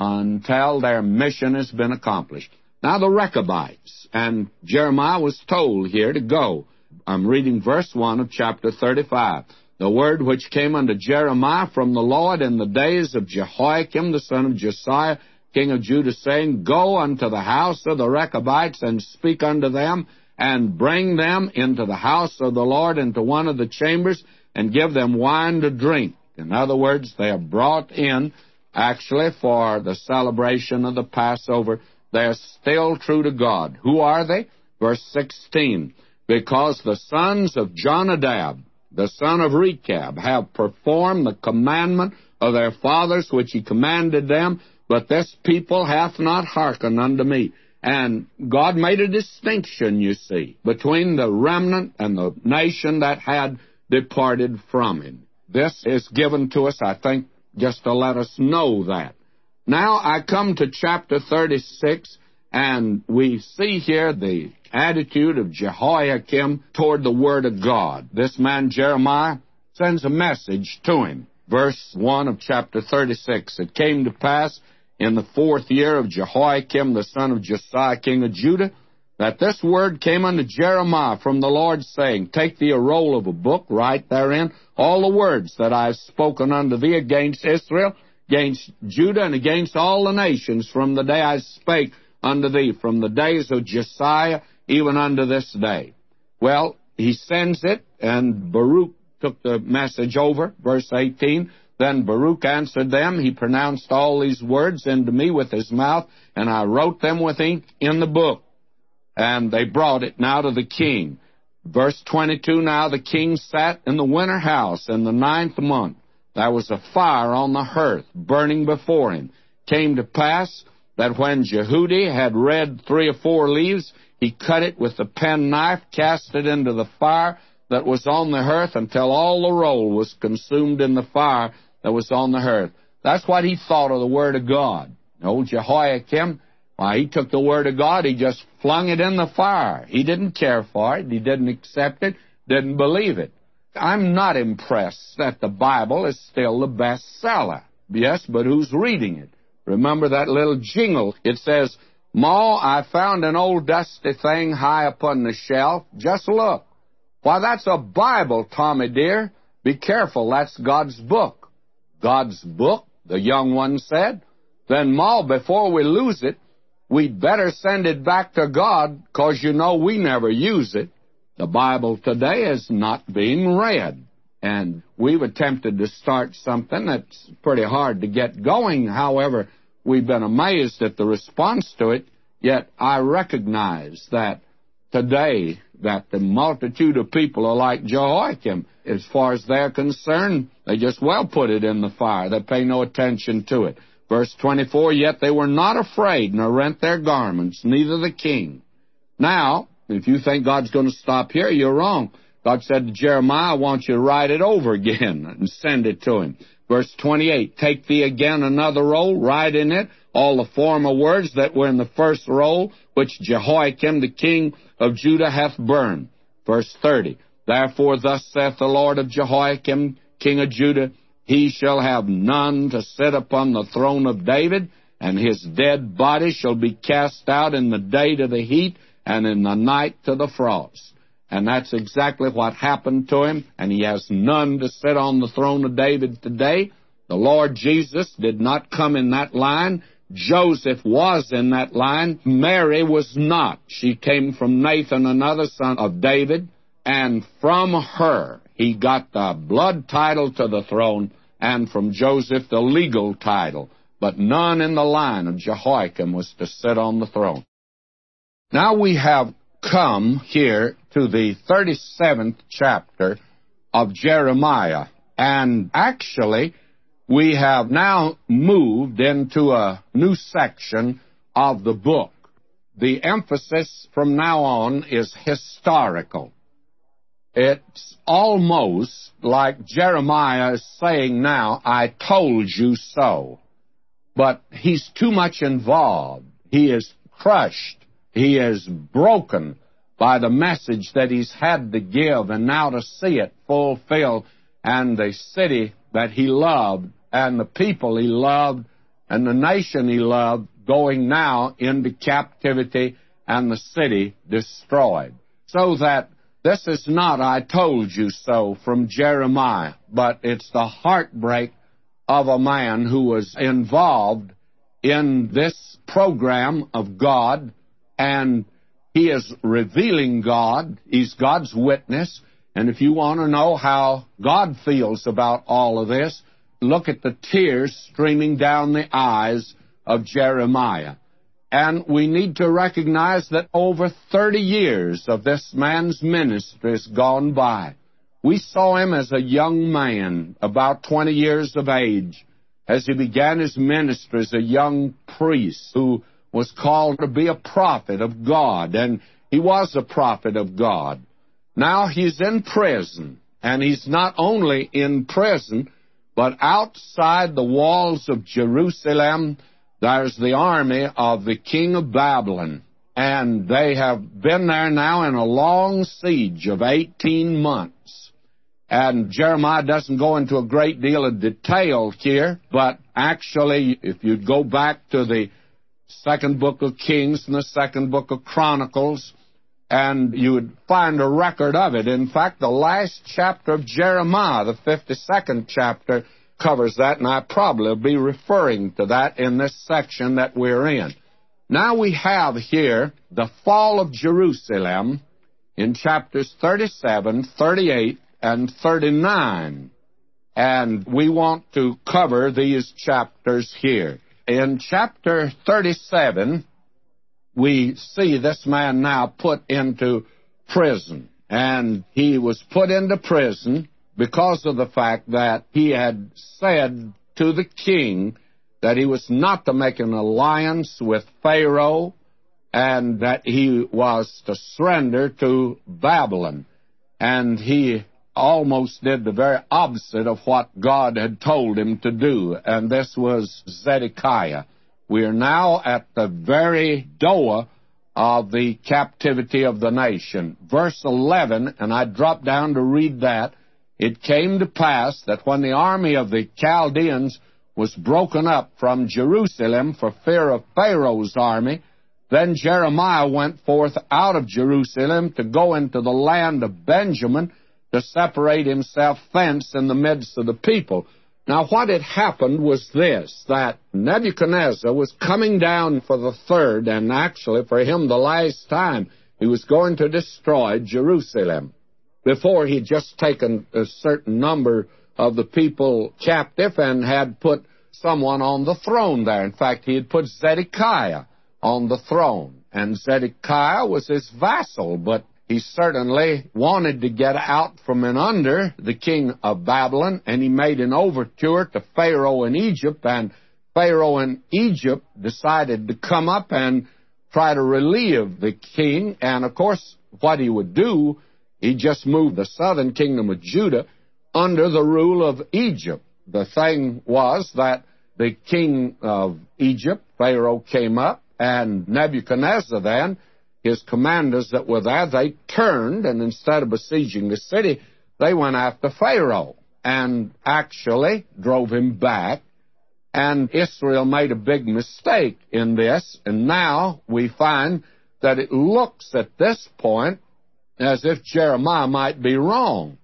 until their mission has been accomplished. Now, the Rechabites, and Jeremiah was told here to go. I'm reading verse one of chapter thirty-five. The word which came unto Jeremiah from the Lord in the days of Jehoiakim, the son of Josiah, king of Judah, saying, Go unto the house of the Rechabites, and speak unto them, and bring them into the house of the Lord, into one of the chambers, and give them wine to drink. In other words, they are brought in, actually, for the celebration of the Passover. They are still true to God. Who are they? Verse sixteen. Because the sons of Jonadab, the son of Rechab, have performed the commandment of their fathers which he commanded them, but this people hath not hearkened unto me. And God made a distinction, you see, between the remnant and the nation that had departed from him. This is given to us, I think, just to let us know that. Now I come to chapter thirty-six, and we see here the attitude of Jehoiakim toward the Word of God. This man Jeremiah sends a message to him. Verse one of chapter thirty-six, It came to pass in the fourth year of Jehoiakim, the son of Josiah, king of Judah, that this word came unto Jeremiah from the Lord, saying, Take thee a roll of a book, write therein all the words that I have spoken unto thee against Israel, against Judah, and against all the nations from the day I spake unto thee, from the days of Josiah even unto this day. Well, he sends it, and Baruch took the message over. Verse eighteen, Then Baruch answered them, He pronounced all these words unto me with his mouth, and I wrote them with ink in the book. And they brought it now to the king. Verse twenty-two, Now the king sat in the winter house in the ninth month. There was a fire on the hearth, burning before him. Came to pass that when Jehudi had read three or four leaves, he cut it with the penknife, cast it into the fire that was on the hearth, until all the roll was consumed in the fire that was on the hearth. That's what he thought of the Word of God. Old Jehoiakim, why, he took the Word of God, he just flung it in the fire. He didn't care for it, he didn't accept it, didn't believe it. I'm not impressed that the Bible is still the bestseller. Yes, but who's reading it? Remember that little jingle? It says, Ma, I found an old dusty thing high upon the shelf. Just look. Why, that's a Bible, Tommy dear. Be careful, that's God's book. God's book, the young one said. Then, Ma, before we lose it, we'd better send it back to God, 'cause you know we never use it. The Bible today is not being read, and we've attempted to start something that's pretty hard to get going. However, we've been amazed at the response to it, yet I recognize that today that the multitude of people are like Jehoiakim. As far as they're concerned, they just well put it in the fire. They pay no attention to it. Verse twenty-four, Yet they were not afraid, nor rent their garments, neither the king. Now, if you think God's going to stop here, you're wrong. God said to Jeremiah, I want you to write it over again and send it to him. Verse twenty-eight, Take thee again another roll, write in it all the former words that were in the first roll, which Jehoiakim the king of Judah hath burned. Verse thirty, Therefore thus saith the Lord of Jehoiakim, king of Judah, He shall have none to sit upon the throne of David, and his dead body shall be cast out in the day to the heat, and in the night to the frost. And that's exactly what happened to him, and he has none to sit on the throne of David today. The Lord Jesus did not come in that line. Joseph was in that line. Mary was not. She came from Nathan, another son of David, and from her he got the blood title to the throne, and from Joseph the legal title. But none in the line of Jehoiakim was to sit on the throne. Now we have come here to the thirty-seventh chapter of Jeremiah, and actually we have now moved into a new section of the book. The emphasis from now on is historical. it's almost like Jeremiah is saying now, I told you so. But he's too much involved. He is crushed. He is broken by the message that he's had to give, and now to see it fulfilled, and the city that he loved, and the people he loved, and the nation he loved, going now into captivity, and the city destroyed. So that this is not, I told you so, from Jeremiah, but it's the heartbreak of a man who was involved in this program of God, and he is revealing God. He's God's witness. And if you want to know how God feels about all of this, look at the tears streaming down the eyes of Jeremiah. And we need to recognize that over thirty years of this man's ministry has gone by. We saw him as a young man, about twenty years of age, as he began his ministry as a young priest who was called to be a prophet of God, and he was a prophet of God. Now he's in prison, and he's not only in prison, but outside the walls of Jerusalem, there's the army of the king of Babylon, and they have been there now in a long siege of eighteen months. And Jeremiah doesn't go into a great deal of detail here, but actually, if you'd go back to the second book of Kings and the second book of Chronicles, and you would find a record of it. In fact, the last chapter of Jeremiah, the fifty-second chapter, covers that, and I probably will be referring to that in this section that we're in. Now we have here the fall of Jerusalem in chapters thirty-seven, thirty-eight, and thirty-nine. And we want to cover these chapters here. In chapter thirty-seven, we see this man now put into prison. And he was put into prison because of the fact that he had said to the king that he was not to make an alliance with Pharaoh, and that he was to surrender to Babylon. And he almost did the very opposite of what God had told him to do, and this was Zedekiah. We are now at the very door of the captivity of the nation. Verse eleven, and I dropped down to read that. It came to pass that when the army of the Chaldeans was broken up from Jerusalem for fear of Pharaoh's army, then Jeremiah went forth out of Jerusalem to go into the land of Benjamin, to separate himself thence in the midst of the people. Now, what had happened was this, that Nebuchadnezzar was coming down for the third, and actually for him the last time. He was going to destroy Jerusalem. Before, he'd just taken a certain number of the people captive and had put someone on the throne there. In fact, he had put Zedekiah on the throne. And Zedekiah was his vassal, but he certainly wanted to get out from in under the king of Babylon, and he made an overture to Pharaoh in Egypt, and Pharaoh in Egypt decided to come up and try to relieve the king. And, of course, what he would do, he just moved the southern kingdom of Judah under the rule of Egypt. The thing was that the king of Egypt, Pharaoh, came up, and Nebuchadnezzar then, his commanders that were there, they turned, and instead of besieging the city, they went after Pharaoh and actually drove him back. And Israel made a big mistake in this, and now we find that it looks at this point as if Jeremiah might be wrong.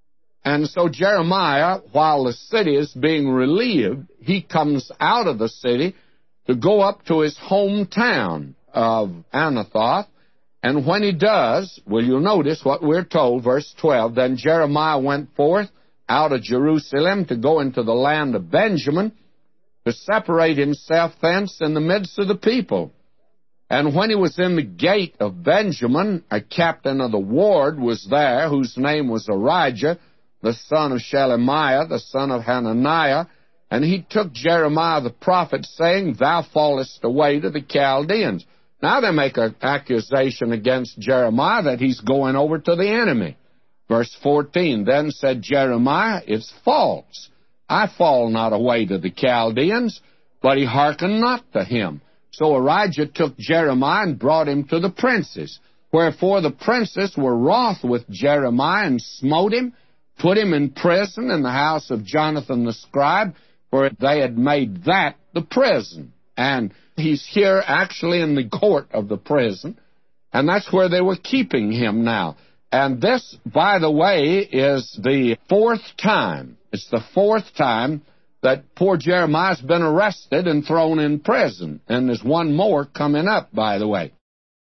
And so Jeremiah, while the city is being relieved, he comes out of the city to go up to his hometown of Anathoth. And when he does, well, you'll notice what we're told, verse twelve, then Jeremiah went forth out of Jerusalem to go into the land of Benjamin, to separate himself thence in the midst of the people. And when he was in the gate of Benjamin, a captain of the ward was there, whose name was Arijah, the son of Shelemiah, the son of Hananiah, and he took Jeremiah the prophet, saying, Thou fallest away to the Chaldeans. Now they make an accusation against Jeremiah that he's going over to the enemy. Verse fourteen, then said Jeremiah, it's false. I fall not away to the Chaldeans, but he hearkened not to him. So Ahijah took Jeremiah and brought him to the princes. Wherefore the princes were wroth with Jeremiah and smote him, put him in prison in the house of Jonathan the scribe, for they had made that the prison. And he's here actually in the court of the prison, and that's where they were keeping him now. And this, by the way, is the fourth time. It's the fourth time that poor Jeremiah's been arrested and thrown in prison. And there's one more coming up, by the way.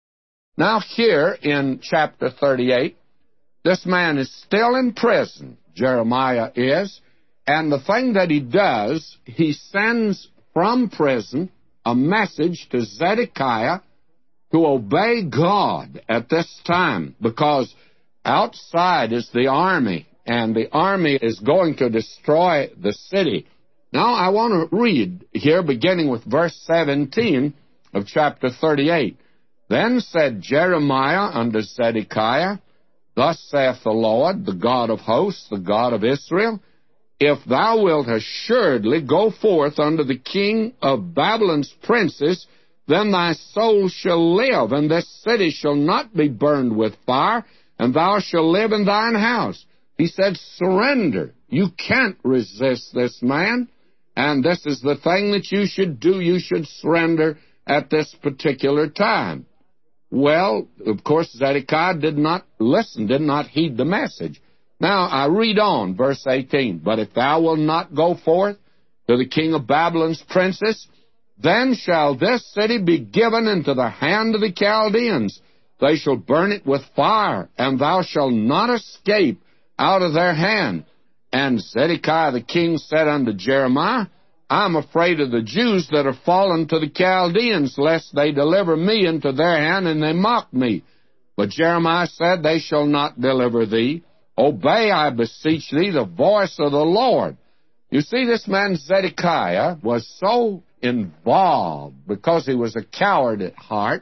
Now here in chapter thirty-eight, this man is still in prison, Jeremiah is, and the thing that he does, he sends from prison a message to Zedekiah to obey God at this time, because outside is the army, and the army is going to destroy the city. Now I want to read here, beginning with verse seventeen of chapter thirty-eight. Then said Jeremiah unto Zedekiah, Thus saith the Lord, the God of hosts, the God of Israel, If thou wilt assuredly go forth unto the king of Babylon's princes, then thy soul shall live, and this city shall not be burned with fire, and thou shalt live in thine house. He said, surrender. You can't resist this man, and this is the thing that you should do. You should surrender at this particular time. Well, of course, Zedekiah did not listen, did not heed the message. Now, I read on, verse eighteen. But if thou wilt not go forth to the king of Babylon's princes, then shall this city be given into the hand of the Chaldeans. They shall burn it with fire, and thou shalt not escape out of their hand. And Zedekiah the king said unto Jeremiah, I am afraid of the Jews that are fallen to the Chaldeans, lest they deliver me into their hand, and they mock me. But Jeremiah said, They shall not deliver thee. Obey, I beseech thee, the voice of the Lord. You see, this man Zedekiah was so involved, because he was a coward at heart,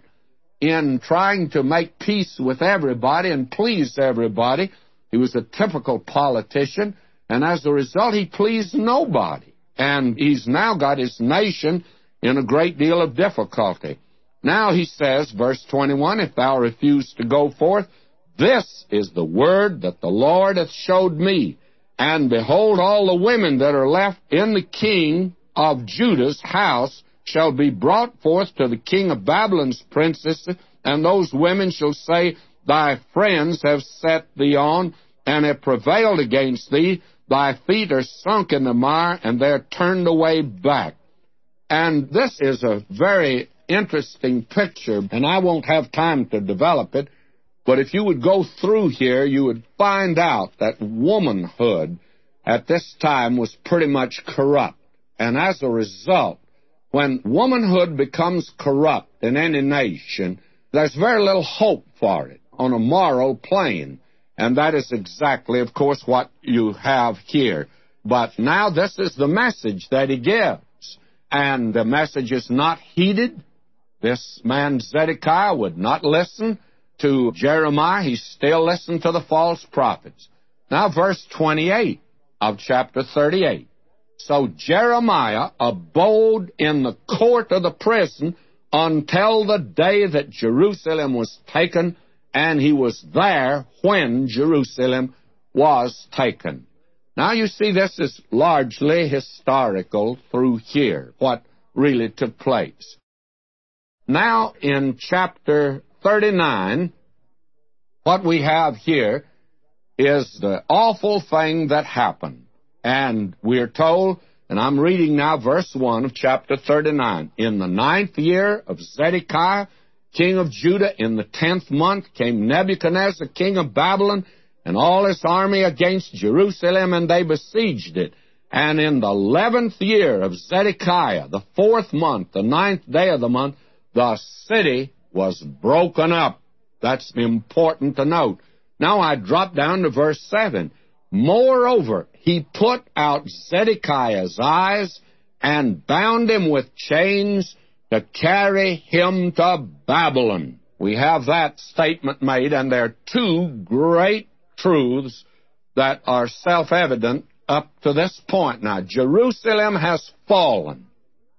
in trying to make peace with everybody and please everybody. He was a typical politician, and as a result, he pleased nobody. And he's now got his nation in a great deal of difficulty. Now he says, verse twenty-one, If thou refuse to go forth, this is the word that the Lord hath showed me. And behold, all the women that are left in the king of Judah's house shall be brought forth to the king of Babylon's princesses, and those women shall say, Thy friends have set thee on, and have prevailed against thee. Thy feet are sunk in the mire, and they're turned away back. And this is a very interesting picture, and I won't have time to develop it, but if you would go through here, you would find out that womanhood at this time was pretty much corrupt. And as a result, when womanhood becomes corrupt in any nation, there's very little hope for it on a moral plane. And that is exactly, of course, what you have here. But now this is the message that he gives. And the message is not heeded. This man Zedekiah would not listen to Jeremiah. He still listened to the false prophets. Now verse twenty-eight of chapter thirty-eight. So Jeremiah abode in the court of the prison until the day that Jerusalem was taken, and he was there when Jerusalem was taken. Now you see, this is largely historical through here, what really took place. Now in chapter thirty-nine, what we have here is the awful thing that happened. And we're told, and I'm reading now verse one of chapter thirty-nine, In the ninth year of Zedekiah, king of Judah, in the tenth month, came Nebuchadnezzar, king of Babylon, and all his army against Jerusalem, and they besieged it. And in the eleventh year of Zedekiah, the fourth month, the ninth day of the month, the city was broken up. That's important to note. Now I drop down to verse seven. Moreover, he put out Zedekiah's eyes and bound him with chains to carry him to Babylon. We have that statement made, and there are two great truths that are self-evident up to this point. Now, Jerusalem has fallen,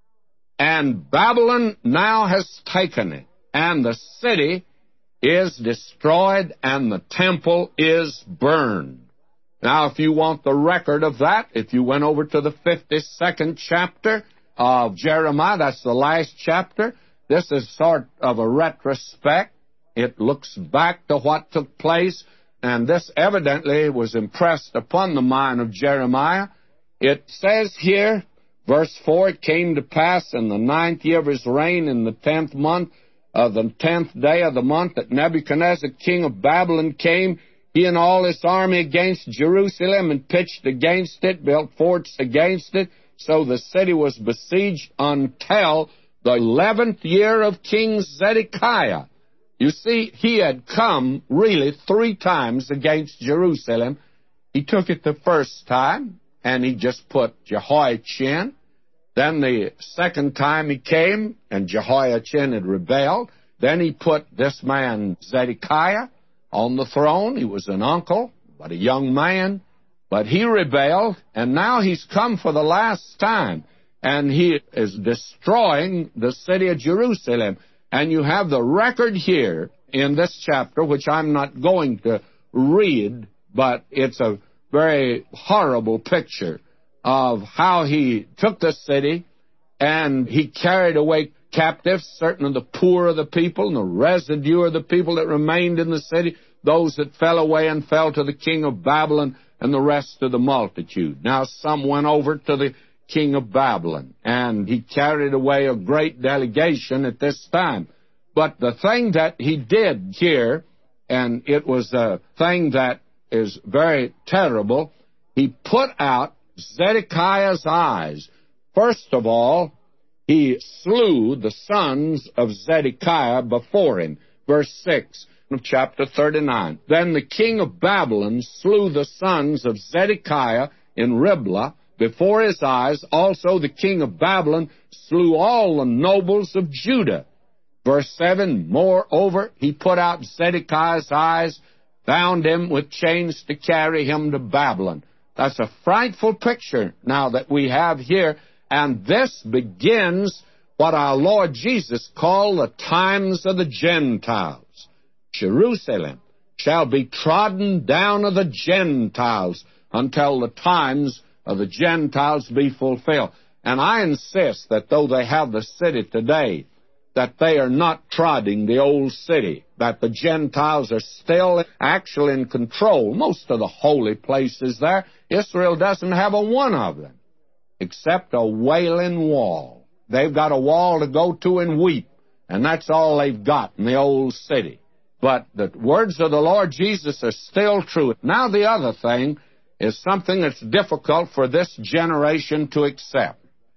and Babylon now has taken it, and the city is destroyed, and the temple is burned. Now, if you want the record of that, if you went over to the fifty-second chapter of Jeremiah, that's the last chapter, this is sort of a retrospect. It looks back to what took place, and this evidently was impressed upon the mind of Jeremiah. It says here, verse four, it came to pass in the ninth year of his reign, in the tenth month, of the tenth day of the month, that Nebuchadnezzar, king of Babylon, came, he and all his army, against Jerusalem, and pitched against it, built forts against it. So the city was besieged until the eleventh year of King Zedekiah. You see, he had come really three times against Jerusalem. He took it the first time, and he just put Jehoiachin. Then the second time he came, and Jehoiachin had rebelled. Then he put this man Zedekiah on the throne. He was an uncle, but a young man. But he rebelled, and now he's come for the last time, and he is destroying the city of Jerusalem. And you have the record here in this chapter, which I'm not going to read, but it's a very horrible picture of how he took the city, and he carried away captives certain of the poor of the people, and the residue of the people that remained in the city, those that fell away and fell to the king of Babylon, and the rest of the multitude. Now some went over to the king of Babylon, and he carried away a great delegation at this time. But the thing that he did here, and it was a thing that is very terrible, he put out Zedekiah's eyes. First of all, he slew the sons of Zedekiah before him. Verse six of chapter thirty-nine. Then the king of Babylon slew the sons of Zedekiah in Riblah before his eyes. Also the king of Babylon slew all the nobles of Judah. Verse seven, moreover, he put out Zedekiah's eyes, bound him with chains to carry him to Babylon. That's a frightful picture now that we have here, and this begins what our Lord Jesus called the times of the Gentiles. Jerusalem shall be trodden down of the Gentiles until the times of the Gentiles be fulfilled. And I insist that though they have the city today, that they are not trodding the old city, that the Gentiles are still actually in control. Most of the holy places there, Israel doesn't have a one of them, except a wailing wall. They've got a wall to go to and weep, and that's all they've got in the old city. But the words of the Lord Jesus are still true. Now the other thing is something that's difficult for this generation to accept.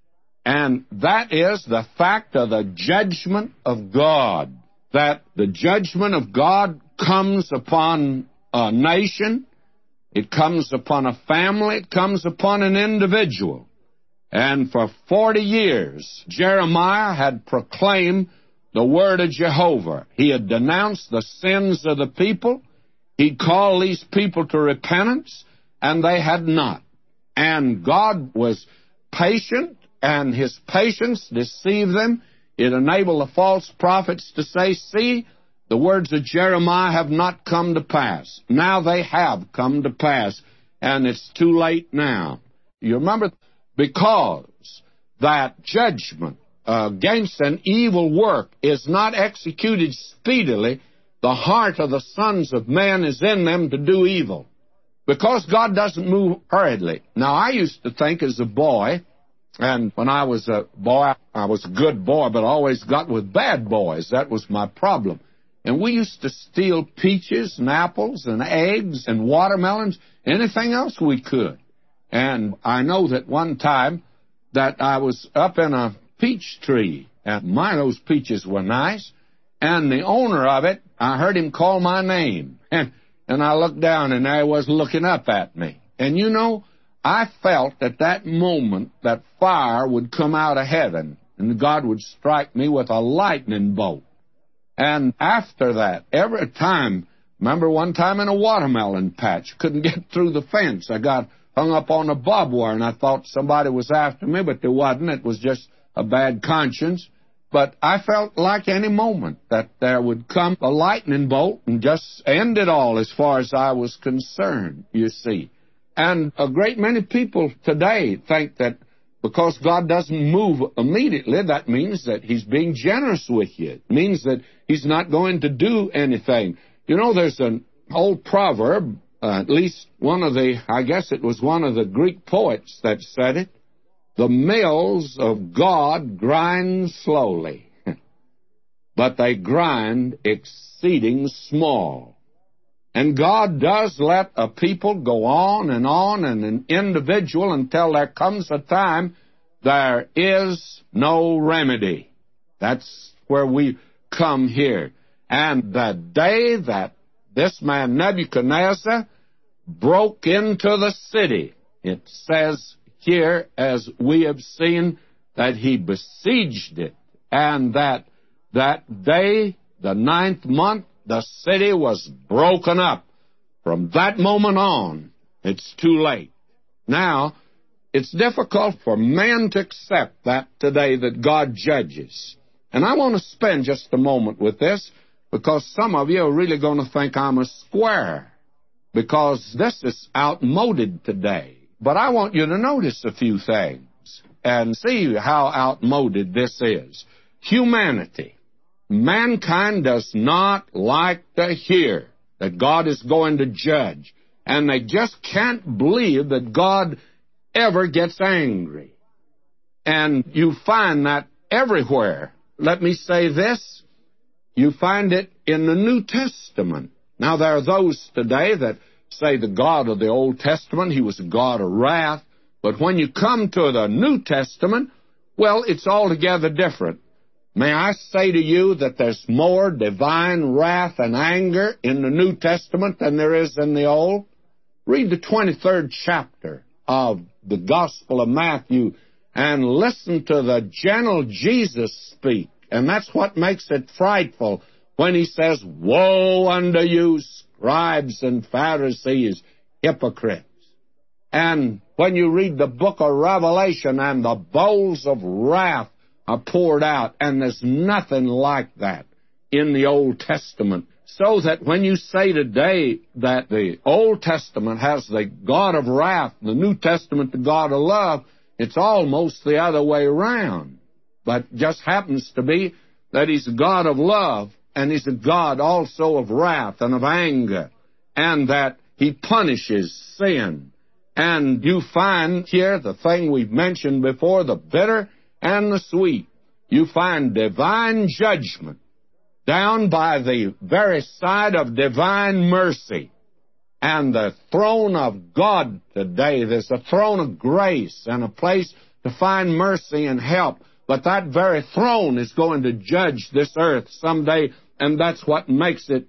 And that is the fact of the judgment of God. That the judgment of God comes upon a nation, it comes upon a family, it comes upon an individual. And for forty years, Jeremiah had proclaimed the word of Jehovah. He had denounced the sins of the people. He called these people to repentance, and they had not. And God was patient, and his patience deceived them. It enabled the false prophets to say, see, the words of Jeremiah have not come to pass. Now they have come to pass, and it's too late now. You remember, because that judgment against an evil work is not executed speedily, the heart of the sons of men is in them to do evil. Because God doesn't move hurriedly. Now, I used to think as a boy, and when I was a boy, I was a good boy, but I always got with bad boys. That was my problem. And we used to steal peaches and apples and eggs and watermelons, anything else we could. And I know that one time that I was up in a peach tree, and my, those peaches were nice, and the owner of it, I heard him call my name, and, and I looked down, and there he was looking up at me. And you know, I felt at that moment that fire would come out of heaven, and God would strike me with a lightning bolt. And after that, every time Remember one time in a watermelon patch, couldn't get through the fence. I got hung up on a barbed wire, and I thought somebody was after me, but there wasn't. It was just a bad conscience. But I felt like any moment that there would come a lightning bolt and just end it all as far as I was concerned, you see. And a great many people today think that because God doesn't move immediately, that means that He's being generous with you. It means that He's not going to do anything. You know, there's an old proverb, uh, at least one of the, I guess it was one of the Greek poets that said it. The mills of God grind slowly, but they grind exceeding small. And God does let a people go on and on and an individual until there comes a time there is no remedy. That's where we come here. And the day that this man Nebuchadnezzar broke into the city, it says here, as we have seen, that he besieged it, and that that day, the ninth month, the city was broken up. From that moment on, it's too late. Now, it's difficult for men to accept that today that God judges. And I want to spend just a moment with this, because some of you are really going to think I'm a square, because this is outmoded today. But I want you to notice a few things and see how outmoded this is. Humanity. Mankind does not like to hear that God is going to judge. And they just can't believe that God ever gets angry. And you find that everywhere. Let me say this. You find it in the New Testament. Now, there are those today that say the God of the Old Testament, He was a God of wrath. But when you come to the New Testament, well, it's altogether different. May I say to you that there's more divine wrath and anger in the New Testament than there is in the Old? Read the twenty-third chapter of the Gospel of Matthew and listen to the gentle Jesus speak. And that's what makes it frightful when He says, "Woe unto you, scribes and Pharisees, hypocrites." And when you read the book of Revelation and the bowls of wrath are poured out, and there's nothing like that in the Old Testament. So that when you say today that the Old Testament has the God of wrath, the New Testament the God of love, it's almost the other way around. But just happens to be that He's a God of love, and He's a God also of wrath and of anger, and that He punishes sin. And you find here the thing we've mentioned before, the bitter and the sweet. You find divine judgment down by the very side of divine mercy. And the throne of God today, there's a throne of grace and a place to find mercy and help. But that very throne is going to judge this earth someday, and that's what makes it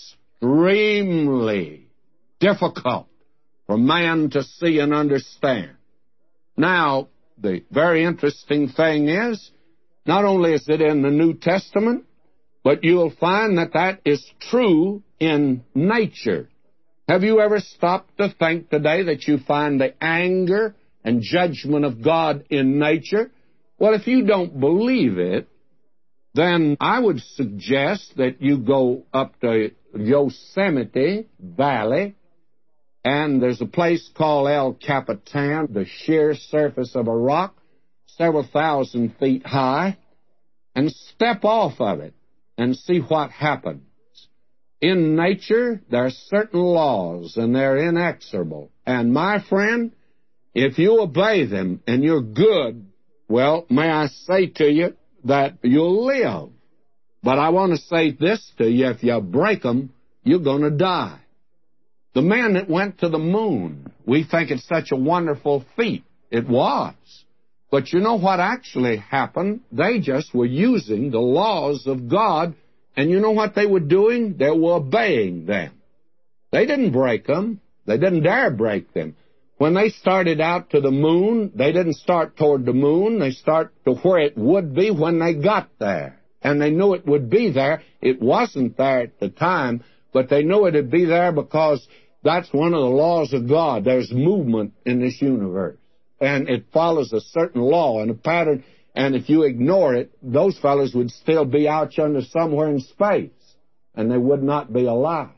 extremely difficult for man to see and understand. Now, the very interesting thing is, not only is it in the New Testament, but you'll find that that is true in nature. Have you ever stopped to think today that you find the anger and judgment of God in nature? Well, if you don't believe it, then I would suggest that you go up to Yosemite Valley, and there's a place called El Capitan, the sheer surface of a rock, several thousand feet high, and step off of it and see what happens. In nature, there are certain laws, and they're inexorable. And my friend, if you obey them and you're good, well, may I say to you that you'll live. But I want to say this to you, if you break them, you're going to die. The man that went to the moon, we think it's such a wonderful feat. It was. But you know what actually happened? They just were using the laws of God, and you know what they were doing? They were obeying them. They didn't break them. They didn't dare break them. When they started out to the moon, they didn't start toward the moon. They start to where it would be when they got there. And they knew it would be there. It wasn't there at the time, but they knew it'd be there because that's one of the laws of God. There's movement in this universe, and it follows a certain law and a pattern, and if you ignore it, those fellows would still be out yonder somewhere in space, and they would not be alive.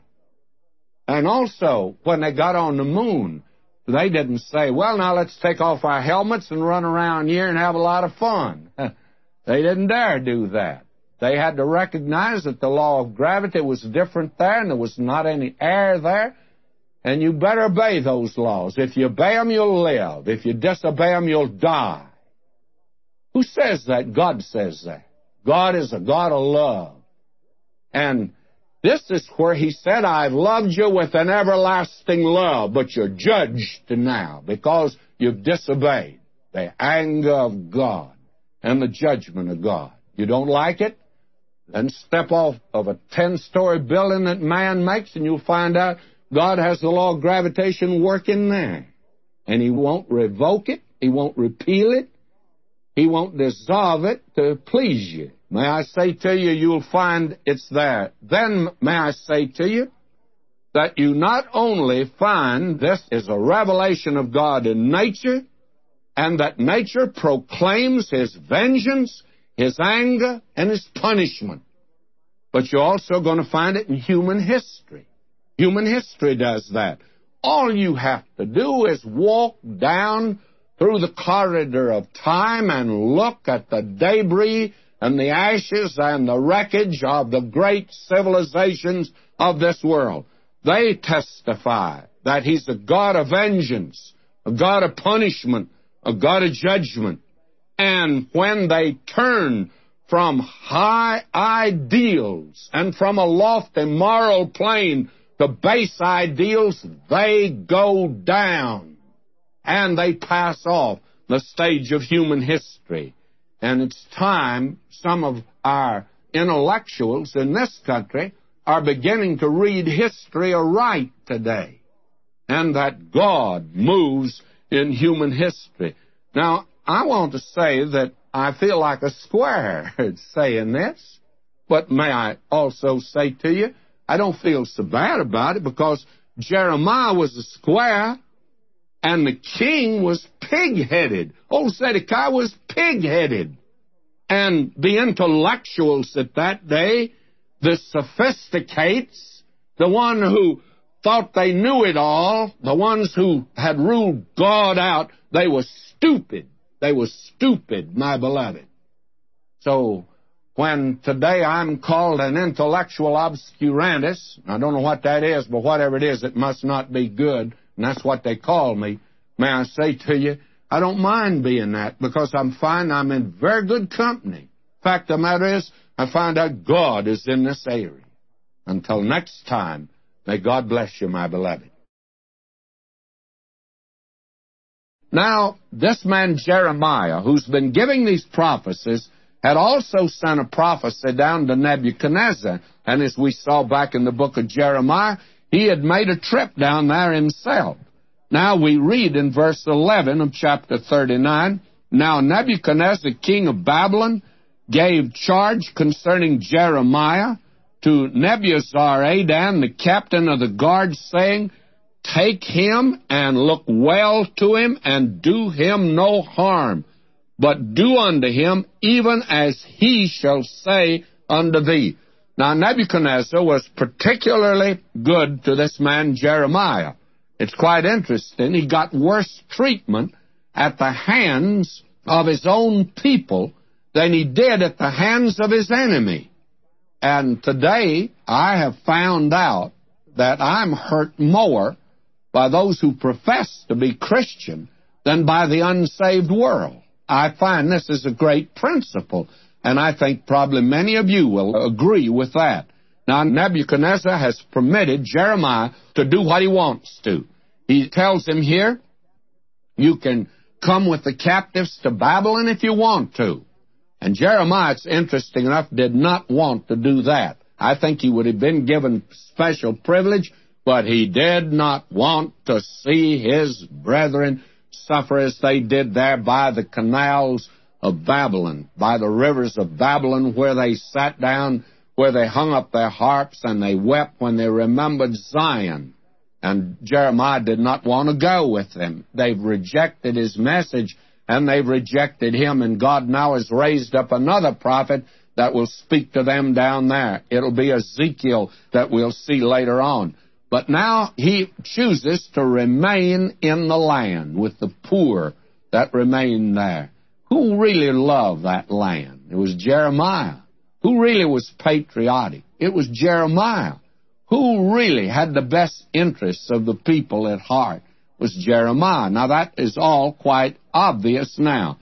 And also, when they got on the moon, they didn't say, well, now let's take off our helmets and run around here and have a lot of fun. They didn't dare do that. They had to recognize that the law of gravity was different there, and there was not any air there, and you better obey those laws. If you obey them, you'll live. If you disobey them, you'll die. Who says that? God says that. God is a God of love. And this is where he said, I've loved you with an everlasting love, but you're judged now because you've disobeyed the anger of God and the judgment of God. You don't like it? Then step off of a ten-story building that man makes, and you'll find out God has the law of gravitation working there. And he won't revoke it. He won't repeal it. He won't dissolve it to please you. May I say to you, you'll find it's there. Then may I say to you that you not only find this is a revelation of God in nature, and that nature proclaims his vengeance, his anger, and his punishment, but you're also going to find it in human history. Human history does that. All you have to do is walk down through the corridor of time and look at the debris and the ashes and the wreckage of the great civilizations of this world. They testify that he's a God of vengeance, a God of punishment, a God of judgment. And when they turn from high ideals and from a lofty moral plane to base ideals, they go down and they pass off the stage of human history. And it's time some of our intellectuals in this country are beginning to read history aright today, and that God moves in human history. Now, I want to say that I feel like a square saying this, but may I also say to you, I don't feel so bad about it, because Jeremiah was a square, and the king was pig-headed. Old Zedekiah was pig-headed. And the intellectuals at that day, the sophisticates, the one who thought they knew it all, the ones who had ruled God out, they were stupid. They were stupid, my beloved. So when today I'm called an intellectual obscurantist, I don't know what that is, but whatever it is, it must not be good, and that's what they call me. May I say to you, I don't mind being that, because I'm finding I'm in very good company. Fact of the matter is, I find out God is in this area. Until next time, may God bless you, my beloved. Now, this man Jeremiah, who's been giving these prophecies, had also sent a prophecy down to Nebuchadnezzar. And as we saw back in the book of Jeremiah, he had made a trip down there himself. Now we read in verse eleven of chapter thirty-nine, Now Nebuchadnezzar, king of Babylon, gave charge concerning Jeremiah to Nebuzaradan, the captain of the guard, saying, Take him and look well to him, and do him no harm, but do unto him even as he shall say unto thee. Now Nebuchadnezzar was particularly good to this man Jeremiah. It's quite interesting. He got worse treatment at the hands of his own people than he did at the hands of his enemy. And today I have found out that I'm hurt more by those who profess to be Christian than by the unsaved world. I find this is a great principle, and I think probably many of you will agree with that. Now, Nebuchadnezzar has permitted Jeremiah to do what he wants to. He tells him here, you can come with the captives to Babylon if you want to. And Jeremiah, it's interesting enough, did not want to do that. I think he would have been given special privilege, but he did not want to see his brethren suffer as they did there by the canals of Babylon, by the rivers of Babylon, where they sat down where they hung up their harps and they wept when they remembered Zion. And Jeremiah did not want to go with them. They've rejected his message, and they've rejected him, and God now has raised up another prophet that will speak to them down there. It'll be Ezekiel that we'll see later on. But now he chooses to remain in the land with the poor that remain there. Who really loved that land? It was Jeremiah. Who really was patriotic? It was Jeremiah. Who really had the best interests of the people at heart? It was Jeremiah. Now, that is all quite obvious now.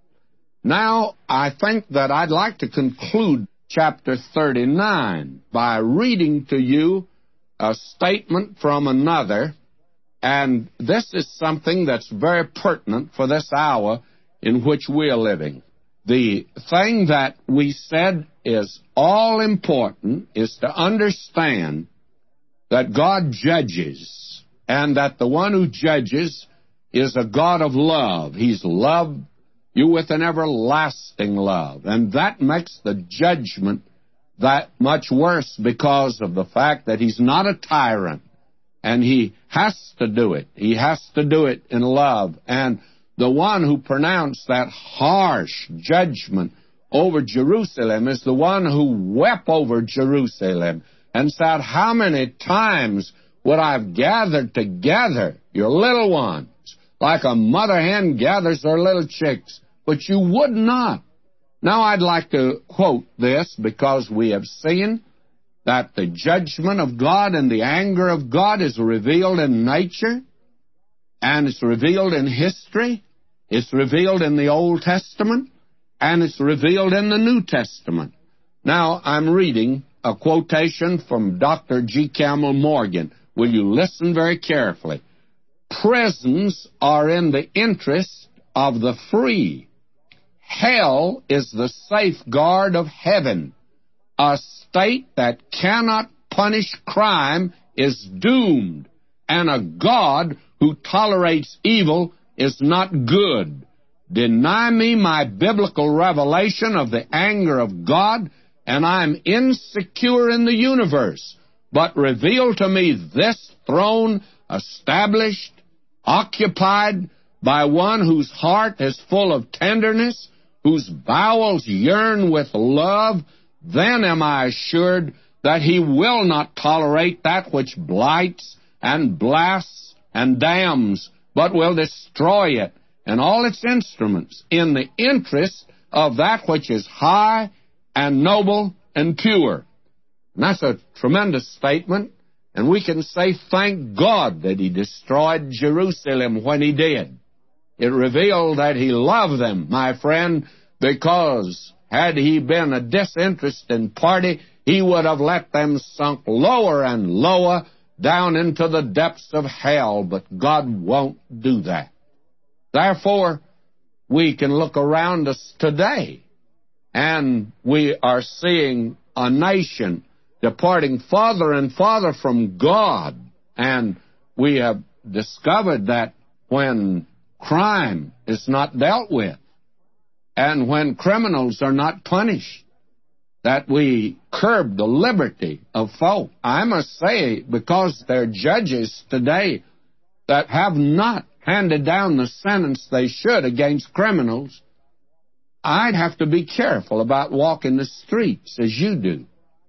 Now, I think that I'd like to conclude chapter thirty-nine by reading to you a statement from another, and this is something that's very pertinent for this hour in which we're living. The thing that we said is all important is to understand that God judges, and that the one who judges is a God of love. He's loved you with an everlasting love, and that makes the judgment that much worse because of the fact that he's not a tyrant, and he has to do it. He has to do it in love. And the one who pronounced that harsh judgment over Jerusalem is the one who wept over Jerusalem and said, how many times would I have gathered together your little ones, like a mother hen gathers her little chicks, but you would not. Now I'd like to quote this because we have seen that the judgment of God and the anger of God is revealed in nature, and it's revealed in history, it's revealed in the Old Testament, and it's revealed in the New Testament. Now I'm reading a quotation from Doctor G. Campbell Morgan. Will you listen very carefully? Prisons are in the interest of the free. Hell is the safeguard of heaven. A state that cannot punish crime is doomed, and a God who tolerates evil is not good. Deny me my biblical revelation of the anger of God, and I'm insecure in the universe. But reveal to me this throne established, occupied by one whose heart is full of tenderness, whose bowels yearn with love, then am I assured that he will not tolerate that which blights and blasts and damns, but will destroy it and all its instruments in the interest of that which is high and noble and pure. And that's a tremendous statement, and we can say thank God that he destroyed Jerusalem when he did. It revealed that he loved them, my friend, because had he been a disinterested party, he would have let them sunk lower and lower down into the depths of hell, but God won't do that. Therefore, we can look around us today, and we are seeing a nation departing farther and farther from God, and we have discovered that when crime is not dealt with, and when criminals are not punished, that we curb the liberty of folk. I must say, because there are judges today that have not handed down the sentence they should against criminals, I'd have to be careful about walking the streets as you do.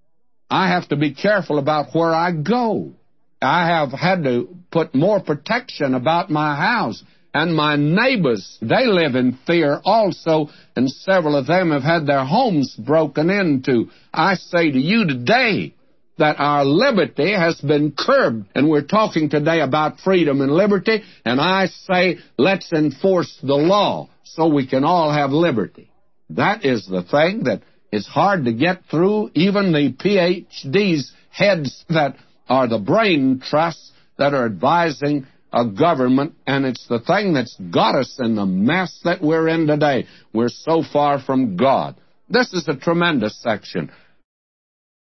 I have to be careful about where I go. I have had to put more protection about my house. And my neighbors, they live in fear also, and several of them have had their homes broken into. I say to you today that our liberty has been curbed, and we're talking today about freedom and liberty, and I say let's enforce the law so we can all have liberty. That is the thing that is hard to get through. Even the P H Ds, heads that are the brain trusts that are advising a government, and it's the thing that's got us in the mess that we're in today. We're so far from God. This is a tremendous section.